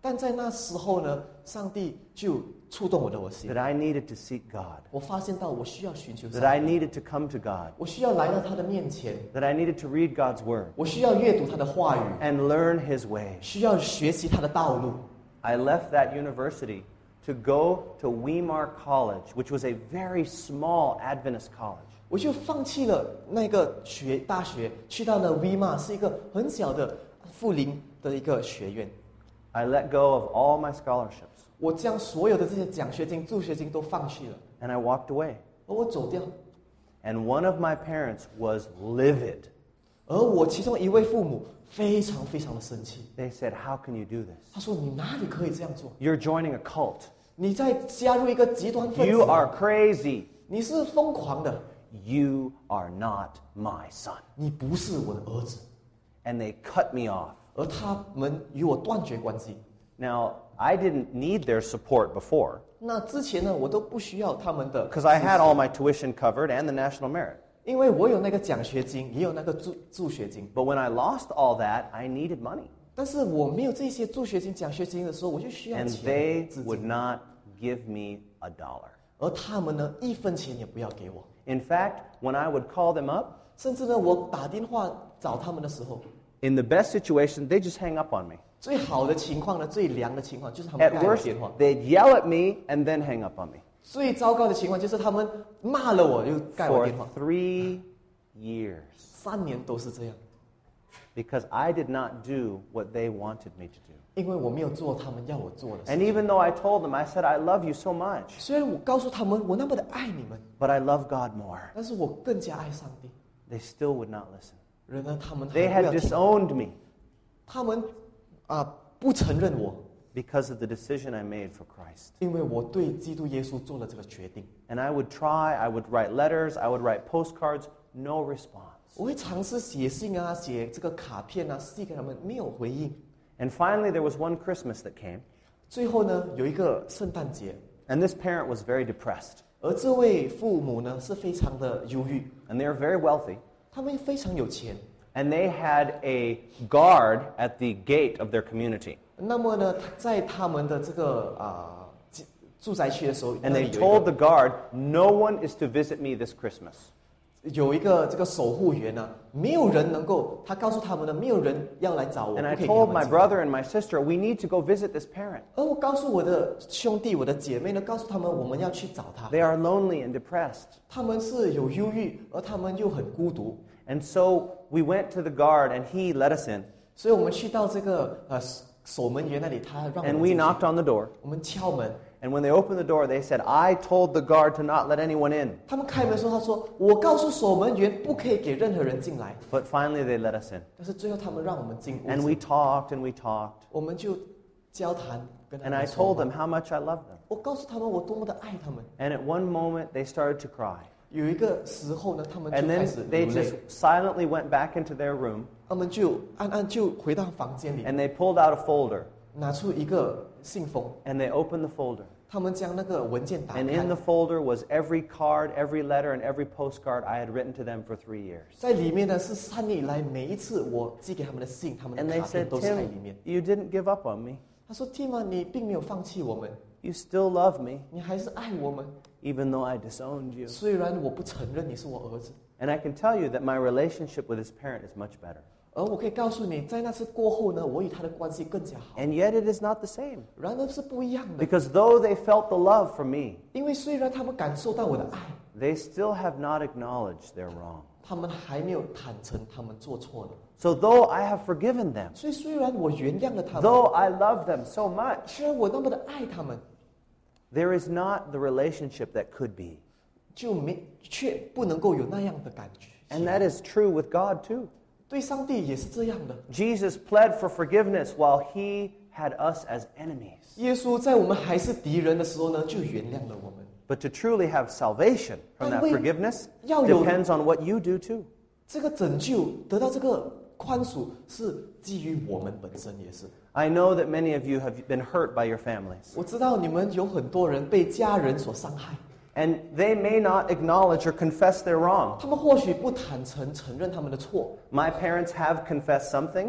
[SPEAKER 2] 但在那时候呢，上帝就触动我的心
[SPEAKER 1] that，I needed to seek God,
[SPEAKER 2] 我发现到我需要寻求
[SPEAKER 1] that
[SPEAKER 2] 上
[SPEAKER 1] I
[SPEAKER 2] 帝，
[SPEAKER 1] needed to come to God,
[SPEAKER 2] 我需要来到他的面前，
[SPEAKER 1] that I needed to read God's Word
[SPEAKER 2] 我需要阅读他的话语，
[SPEAKER 1] and learn His ways.
[SPEAKER 2] 需要学习他的道路。
[SPEAKER 1] I left that university to go to Weimar College, which was a very small Adventist college.
[SPEAKER 2] 我就放弃了那个大学，去到了 Weimar， 是一个很小的富林的一个学院。
[SPEAKER 1] I let go of all my scholarships,
[SPEAKER 2] 我将所有的这些奖学金、助学金都放弃了，
[SPEAKER 1] and I walked away.
[SPEAKER 2] 而我走掉。
[SPEAKER 1] And one of my parents was livid.
[SPEAKER 2] 而我其中一位父母非常非常的生气，
[SPEAKER 1] They said, "How can you do this?
[SPEAKER 2] 他说：“你哪里可以这样做？
[SPEAKER 1] You're joining a cult.
[SPEAKER 2] 你在加入一个极端分
[SPEAKER 1] You
[SPEAKER 2] 子，
[SPEAKER 1] are crazy.
[SPEAKER 2] 你是疯狂的，
[SPEAKER 1] You are not my son."
[SPEAKER 2] 你不是我的儿子。”
[SPEAKER 1] And they cut me off.
[SPEAKER 2] 而他们与我断绝关系。
[SPEAKER 1] Now, I didn't need their support before
[SPEAKER 2] 那之前呢，我都不需要他们的
[SPEAKER 1] because I had all my tuition covered and the national merit.
[SPEAKER 2] 因为我有那个奖学金，也有那个助学金。
[SPEAKER 1] But when I lost all that, I needed money.
[SPEAKER 2] 但是我没有这些助学金、奖学金的时候，我就需要
[SPEAKER 1] And
[SPEAKER 2] 钱
[SPEAKER 1] they
[SPEAKER 2] 资
[SPEAKER 1] would
[SPEAKER 2] 金。
[SPEAKER 1] not give me a dollar.
[SPEAKER 2] 而他们呢，一分钱也不要给我。
[SPEAKER 1] In fact, when I would call them up,
[SPEAKER 2] 甚至呢，我打电话找他们的时候，
[SPEAKER 1] in the best situation, they just hang up on me.
[SPEAKER 2] 最好的情况呢，最凉的情况就是他们
[SPEAKER 1] At
[SPEAKER 2] 盖我
[SPEAKER 1] worst,
[SPEAKER 2] 电话；
[SPEAKER 1] they'd yell at me and then hang up on me.
[SPEAKER 2] 最糟糕的情况就是他们骂了我，又盖我
[SPEAKER 1] For
[SPEAKER 2] 电话。
[SPEAKER 1] 3 years.
[SPEAKER 2] 3年都是这样，
[SPEAKER 1] Because I did not do what they wanted me to do.
[SPEAKER 2] 因为我没有做他们要我做的事
[SPEAKER 1] And
[SPEAKER 2] 情。
[SPEAKER 1] even though I told them, I said, "I love you so much,
[SPEAKER 2] 虽然我告诉他们我那么的爱你们，
[SPEAKER 1] but I love God more,"
[SPEAKER 2] 但是我更加爱上帝。
[SPEAKER 1] they still would not listen.
[SPEAKER 2] 人呢，他们
[SPEAKER 1] They
[SPEAKER 2] 还
[SPEAKER 1] had
[SPEAKER 2] 不要听
[SPEAKER 1] disowned me
[SPEAKER 2] 他们不承认我，
[SPEAKER 1] because of the decision I made for Christ.
[SPEAKER 2] 因为我对基督耶稣做了这个决定。
[SPEAKER 1] And I would try, I would write letters, I would write postcards, no response.
[SPEAKER 2] 我会尝试写信啊，写这个卡片啊，寄给他们，没有回应。
[SPEAKER 1] And finally, there was one Christmas that came,
[SPEAKER 2] 最后呢，有一个圣诞节，
[SPEAKER 1] and this parent was very depressed,
[SPEAKER 2] 而这位父母呢是非常的忧郁，
[SPEAKER 1] and they were very wealthy,
[SPEAKER 2] 他们非常有钱。
[SPEAKER 1] and they had a guard at the gate of their community.
[SPEAKER 2] 那么呢，在他们的这个住宅区的时候，
[SPEAKER 1] And they
[SPEAKER 2] 有一个
[SPEAKER 1] told the guard, "No one is to visit me this Christmas."
[SPEAKER 2] 有一个这个守护员呢，没有人能够，他告诉他们呢，没有人要来找我，
[SPEAKER 1] And I
[SPEAKER 2] 不可以给他
[SPEAKER 1] told
[SPEAKER 2] 们
[SPEAKER 1] my
[SPEAKER 2] 进来。
[SPEAKER 1] brother and my sister, "We need to go visit this parent.
[SPEAKER 2] 而我告诉我的兄弟、我的姐妹呢，告诉他们我们要去找他。
[SPEAKER 1] They are lonely and depressed."
[SPEAKER 2] 他们是有忧郁，而他们又很孤独，
[SPEAKER 1] And so we went to the guard, and he let us in.
[SPEAKER 2] 所以我们去到这个守门员那里，他让我
[SPEAKER 1] And
[SPEAKER 2] 们
[SPEAKER 1] we
[SPEAKER 2] 进去
[SPEAKER 1] knocked on the door.
[SPEAKER 2] 我们敲门，
[SPEAKER 1] And when they opened the door, they said, "I told the guard to not let anyone in."
[SPEAKER 2] 他们开门的时候，他说我告诉守门员不可以给任何人进来，
[SPEAKER 1] But finally, they let us in.
[SPEAKER 2] 但是最后他们让我们进屋
[SPEAKER 1] And
[SPEAKER 2] 子
[SPEAKER 1] we talked and we talked.
[SPEAKER 2] 我们就交谈，跟他
[SPEAKER 1] And I
[SPEAKER 2] 们说
[SPEAKER 1] told
[SPEAKER 2] 话
[SPEAKER 1] them how much I loved them.
[SPEAKER 2] 我告诉他们我多么的爱他们。
[SPEAKER 1] And at one moment, they started to cry.
[SPEAKER 2] 有一个时候呢，他们就
[SPEAKER 1] And
[SPEAKER 2] 开
[SPEAKER 1] then
[SPEAKER 2] 始
[SPEAKER 1] they
[SPEAKER 2] 流泪
[SPEAKER 1] just，silently went back into their room,
[SPEAKER 2] 他们就就回到房间里，
[SPEAKER 1] and they pulled out a folder,
[SPEAKER 2] 拿出一个信封，
[SPEAKER 1] and they opened the folder.
[SPEAKER 2] 他们将那个文件打
[SPEAKER 1] And in
[SPEAKER 2] 开
[SPEAKER 1] the，folder was every card, every letter, and every postcard I had written to them for 3 years.
[SPEAKER 2] 在里面呢是3年以来每一次我寄给他们的信，他们
[SPEAKER 1] And
[SPEAKER 2] 的
[SPEAKER 1] they
[SPEAKER 2] 卡片
[SPEAKER 1] said,
[SPEAKER 2] 都是在里
[SPEAKER 1] "Tim,
[SPEAKER 2] 面。
[SPEAKER 1] you didn't give up on me.
[SPEAKER 2] 他说 ：“Tim 啊，你并没有放弃我们，
[SPEAKER 1] You still love me,
[SPEAKER 2] 你还是爱我们，
[SPEAKER 1] even though I disowned you."
[SPEAKER 2] 虽然我不承认你是我儿子。”
[SPEAKER 1] And I can tell you that my relationship with his parent is much better.
[SPEAKER 2] 而我可以告诉你，在那次过后呢，我与他的关系更加好。
[SPEAKER 1] And yet it is not the same.
[SPEAKER 2] 然而是不一样的，
[SPEAKER 1] Because though they felt the love from me,
[SPEAKER 2] 因为虽然他们感受到我的爱，
[SPEAKER 1] they still have not acknowledged their wrong.
[SPEAKER 2] 他们还没有坦诚他们做错了。
[SPEAKER 1] So though I have forgiven them,
[SPEAKER 2] 所以虽然我原谅了他们，
[SPEAKER 1] though I love them so much,
[SPEAKER 2] 虽然我那么的爱他们，
[SPEAKER 1] there is not the relationship that could be.
[SPEAKER 2] 却不能够有那样的感觉。
[SPEAKER 1] And that is true with God too.
[SPEAKER 2] 对上帝也是这样的。
[SPEAKER 1] Jesus pled for forgiveness while he had us as enemies.
[SPEAKER 2] 耶稣在我们还是敌人的时候呢，就原谅了我们。
[SPEAKER 1] But to truly have salvation from that
[SPEAKER 2] 但为-
[SPEAKER 1] forgiveness
[SPEAKER 2] 要有-
[SPEAKER 1] depends on what you do too.
[SPEAKER 2] 这个拯救得到这个宽恕，是基于我们本身也是。
[SPEAKER 1] I know that many of you have been hurt by your families.
[SPEAKER 2] 我知道你们有很多人被家人所伤害，
[SPEAKER 1] And they may not acknowledge or confess their wrong.
[SPEAKER 2] 他们或许不坦诚承认他们的错。
[SPEAKER 1] My parents have confessed some things,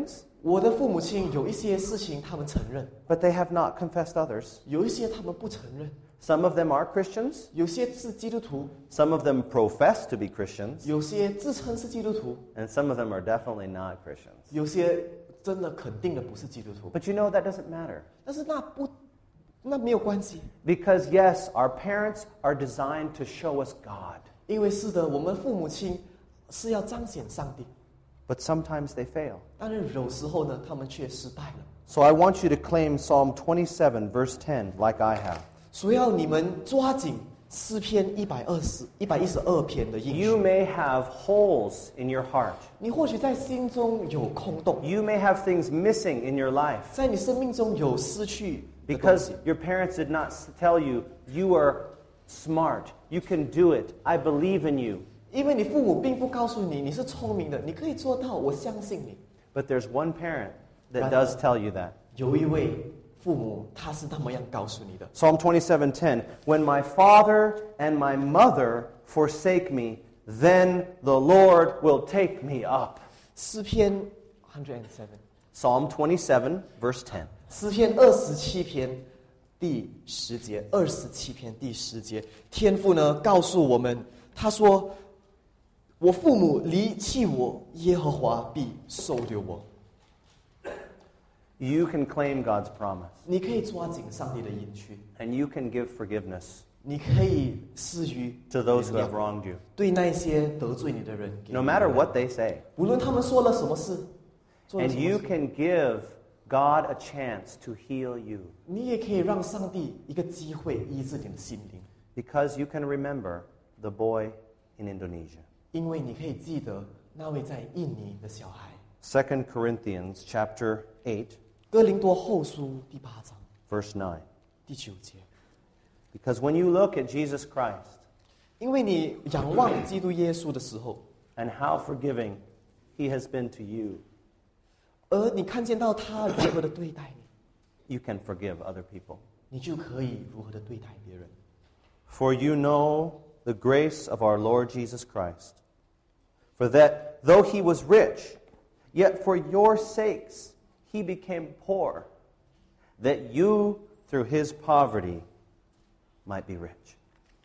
[SPEAKER 2] 我的父母亲有一些事情他们承认，
[SPEAKER 1] but they have not confessed others.
[SPEAKER 2] 有一些他们不承认，
[SPEAKER 1] Some of them are Christians.
[SPEAKER 2] 有些是基督徒，
[SPEAKER 1] Some of them profess to be Christians.
[SPEAKER 2] 有些自称是基督徒，
[SPEAKER 1] And some of them are definitely not Christians.
[SPEAKER 2] 有些真的肯定的不是基督徒。
[SPEAKER 1] But you know, that doesn't matter.
[SPEAKER 2] 但是那没有关系，
[SPEAKER 1] Because yes, our parents are designed to show us God.
[SPEAKER 2] 因为是的，我们父母亲是要彰显上帝，
[SPEAKER 1] But sometimes they fail.
[SPEAKER 2] 但是有时候呢，他们却失败了。
[SPEAKER 1] So I want you to claim Psalm 27, verse 10, like I have.
[SPEAKER 2] 所以要你们抓紧诗篇112篇的应
[SPEAKER 1] You
[SPEAKER 2] 许。
[SPEAKER 1] may have holes in your heart.
[SPEAKER 2] 你或许在心中有空洞，
[SPEAKER 1] You may have things missing in your life
[SPEAKER 2] 在你生命中有失去的东
[SPEAKER 1] because
[SPEAKER 2] 西，
[SPEAKER 1] your parents did not tell you, you are smart, you can do it, I believe in you.
[SPEAKER 2] 因为你父母并不告诉你你是聪明的，你可以做到，我相信你。
[SPEAKER 1] But there's one parent that
[SPEAKER 2] Right.
[SPEAKER 1] does tell you that.
[SPEAKER 2] 有一位父母他是那么样告诉你的。
[SPEAKER 1] Psalm 27:10, When my father and my mother forsake me, then the Lord will take me up.
[SPEAKER 2] 诗篇107，
[SPEAKER 1] Psalm 27, verse 10.
[SPEAKER 2] 诗篇27篇第10节，27篇第10节，天父呢告诉我们，他说：“我父母离弃我，耶和华必收留我。”
[SPEAKER 1] You can claim God's promise,
[SPEAKER 2] 你可以抓紧上帝的应许，
[SPEAKER 1] and you can give forgiveness
[SPEAKER 2] 你可以施予
[SPEAKER 1] to those who
[SPEAKER 2] 原
[SPEAKER 1] have
[SPEAKER 2] 谅
[SPEAKER 1] wronged you.
[SPEAKER 2] 对那些得罪你的人，给
[SPEAKER 1] No
[SPEAKER 2] 你
[SPEAKER 1] matter
[SPEAKER 2] 原谅
[SPEAKER 1] what they say.
[SPEAKER 2] 无论他们说了什么事，做了
[SPEAKER 1] And
[SPEAKER 2] 什
[SPEAKER 1] you
[SPEAKER 2] 么事，
[SPEAKER 1] can give God a chance to heal you
[SPEAKER 2] 你也可以让上帝一个机会医治你的心灵，
[SPEAKER 1] because you can remember the boy in Indonesia.
[SPEAKER 2] 因为你可以记得那位在印尼的小孩。
[SPEAKER 1] 2 Corinthians chapter 8,
[SPEAKER 2] 哥林多后书第8章
[SPEAKER 1] verse 9.
[SPEAKER 2] 第9节，
[SPEAKER 1] Because when you look at Jesus Christ
[SPEAKER 2] 因为你仰望基督耶稣的时候，
[SPEAKER 1] and how forgiving he has been to you,
[SPEAKER 2] 而你看见到他如何的对待你，
[SPEAKER 1] you can forgive other people.
[SPEAKER 2] 你就可以如何的对待别人。
[SPEAKER 1] For you know the grace of our Lord Jesus Christ, for that though he was rich, yet for your sakes he became poor, that you through his poverty might be rich.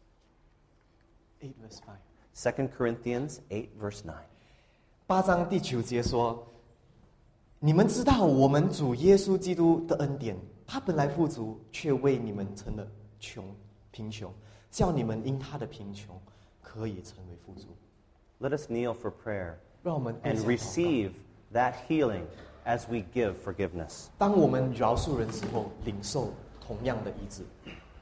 [SPEAKER 2] 8 verse 5
[SPEAKER 1] 2 Corinthians 8, verse 9.
[SPEAKER 2] 8章第9节说：“你们知道我们主耶稣基督的恩典，他本来富足，却为你们成了贫穷，叫你们因他的贫穷可以成为富足。”
[SPEAKER 1] Let us kneel for prayer
[SPEAKER 2] 让我们跪
[SPEAKER 1] and
[SPEAKER 2] 下祷告
[SPEAKER 1] receive that healing as we give forgiveness.
[SPEAKER 2] 当我们饶恕人时候，领受同样的医治。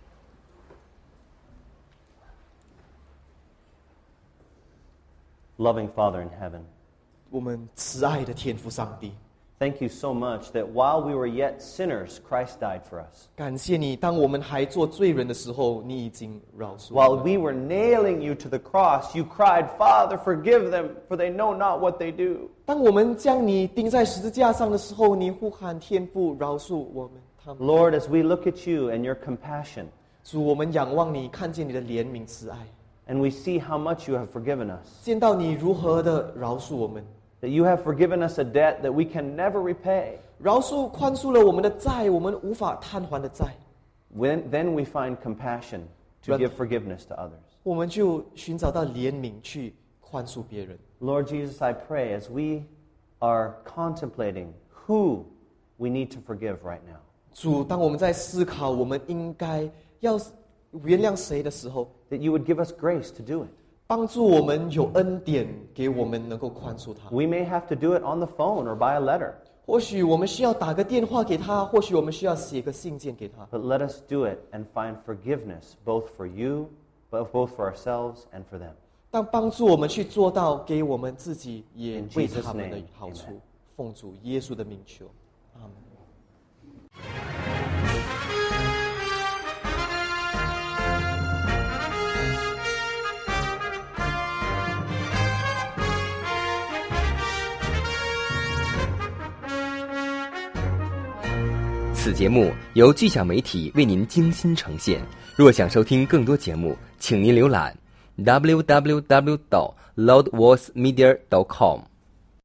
[SPEAKER 1] Loving Father in heaven,
[SPEAKER 2] 我们慈爱的天父上帝，
[SPEAKER 1] thank you so much that while we were yet sinners, Christ died for us.
[SPEAKER 2] 感谢你，当我们还做罪人的时候，你已经饶恕我
[SPEAKER 1] While
[SPEAKER 2] 们。
[SPEAKER 1] we were nailing you to the cross, you cried, Father, forgive them, for they know not what they do.
[SPEAKER 2] 当我们将你钉在十字架上的时候，你呼喊天父饶恕我们。他们
[SPEAKER 1] Lord, as we look at you and your compassion,
[SPEAKER 2] 主，我们仰望你，看见你的怜悯慈爱，
[SPEAKER 1] and we see how much you have forgiven us,
[SPEAKER 2] 见到你如何的饶恕我们，
[SPEAKER 1] that you have forgiven us a debt that we can never repay,
[SPEAKER 2] 饶恕宽恕了我们的债，我们无法摊还的债，
[SPEAKER 1] then we find compassion to
[SPEAKER 2] Right.
[SPEAKER 1] give forgiveness to others.
[SPEAKER 2] 我们就寻找到怜悯去宽恕别人。
[SPEAKER 1] Lord Jesus, I pray as we are contemplating who we need to forgive right now,
[SPEAKER 2] 主，当我们在思考我们应该要原谅谁的时候，
[SPEAKER 1] that you would give us grace to do it.
[SPEAKER 2] 帮助我们有恩典给我们能够宽恕他。
[SPEAKER 1] We may have to do it on the phone or by a letter,
[SPEAKER 2] 或许我们需要打个电话给他，或许我们需要写个信件给他。
[SPEAKER 1] but let us do it and find forgiveness both for you, both for ourselves and for them.
[SPEAKER 2] 但帮助我们去做到，给我们自己也
[SPEAKER 1] In
[SPEAKER 2] 为
[SPEAKER 1] Jesus'
[SPEAKER 2] 他们的
[SPEAKER 1] name,
[SPEAKER 2] 好处
[SPEAKER 1] amen.。
[SPEAKER 2] 奉主耶稣的名求，阿门。
[SPEAKER 3] 此节目由巨响媒体为您精心呈现。若想收听更多节目，请您浏览www.loudvoicemedia.com。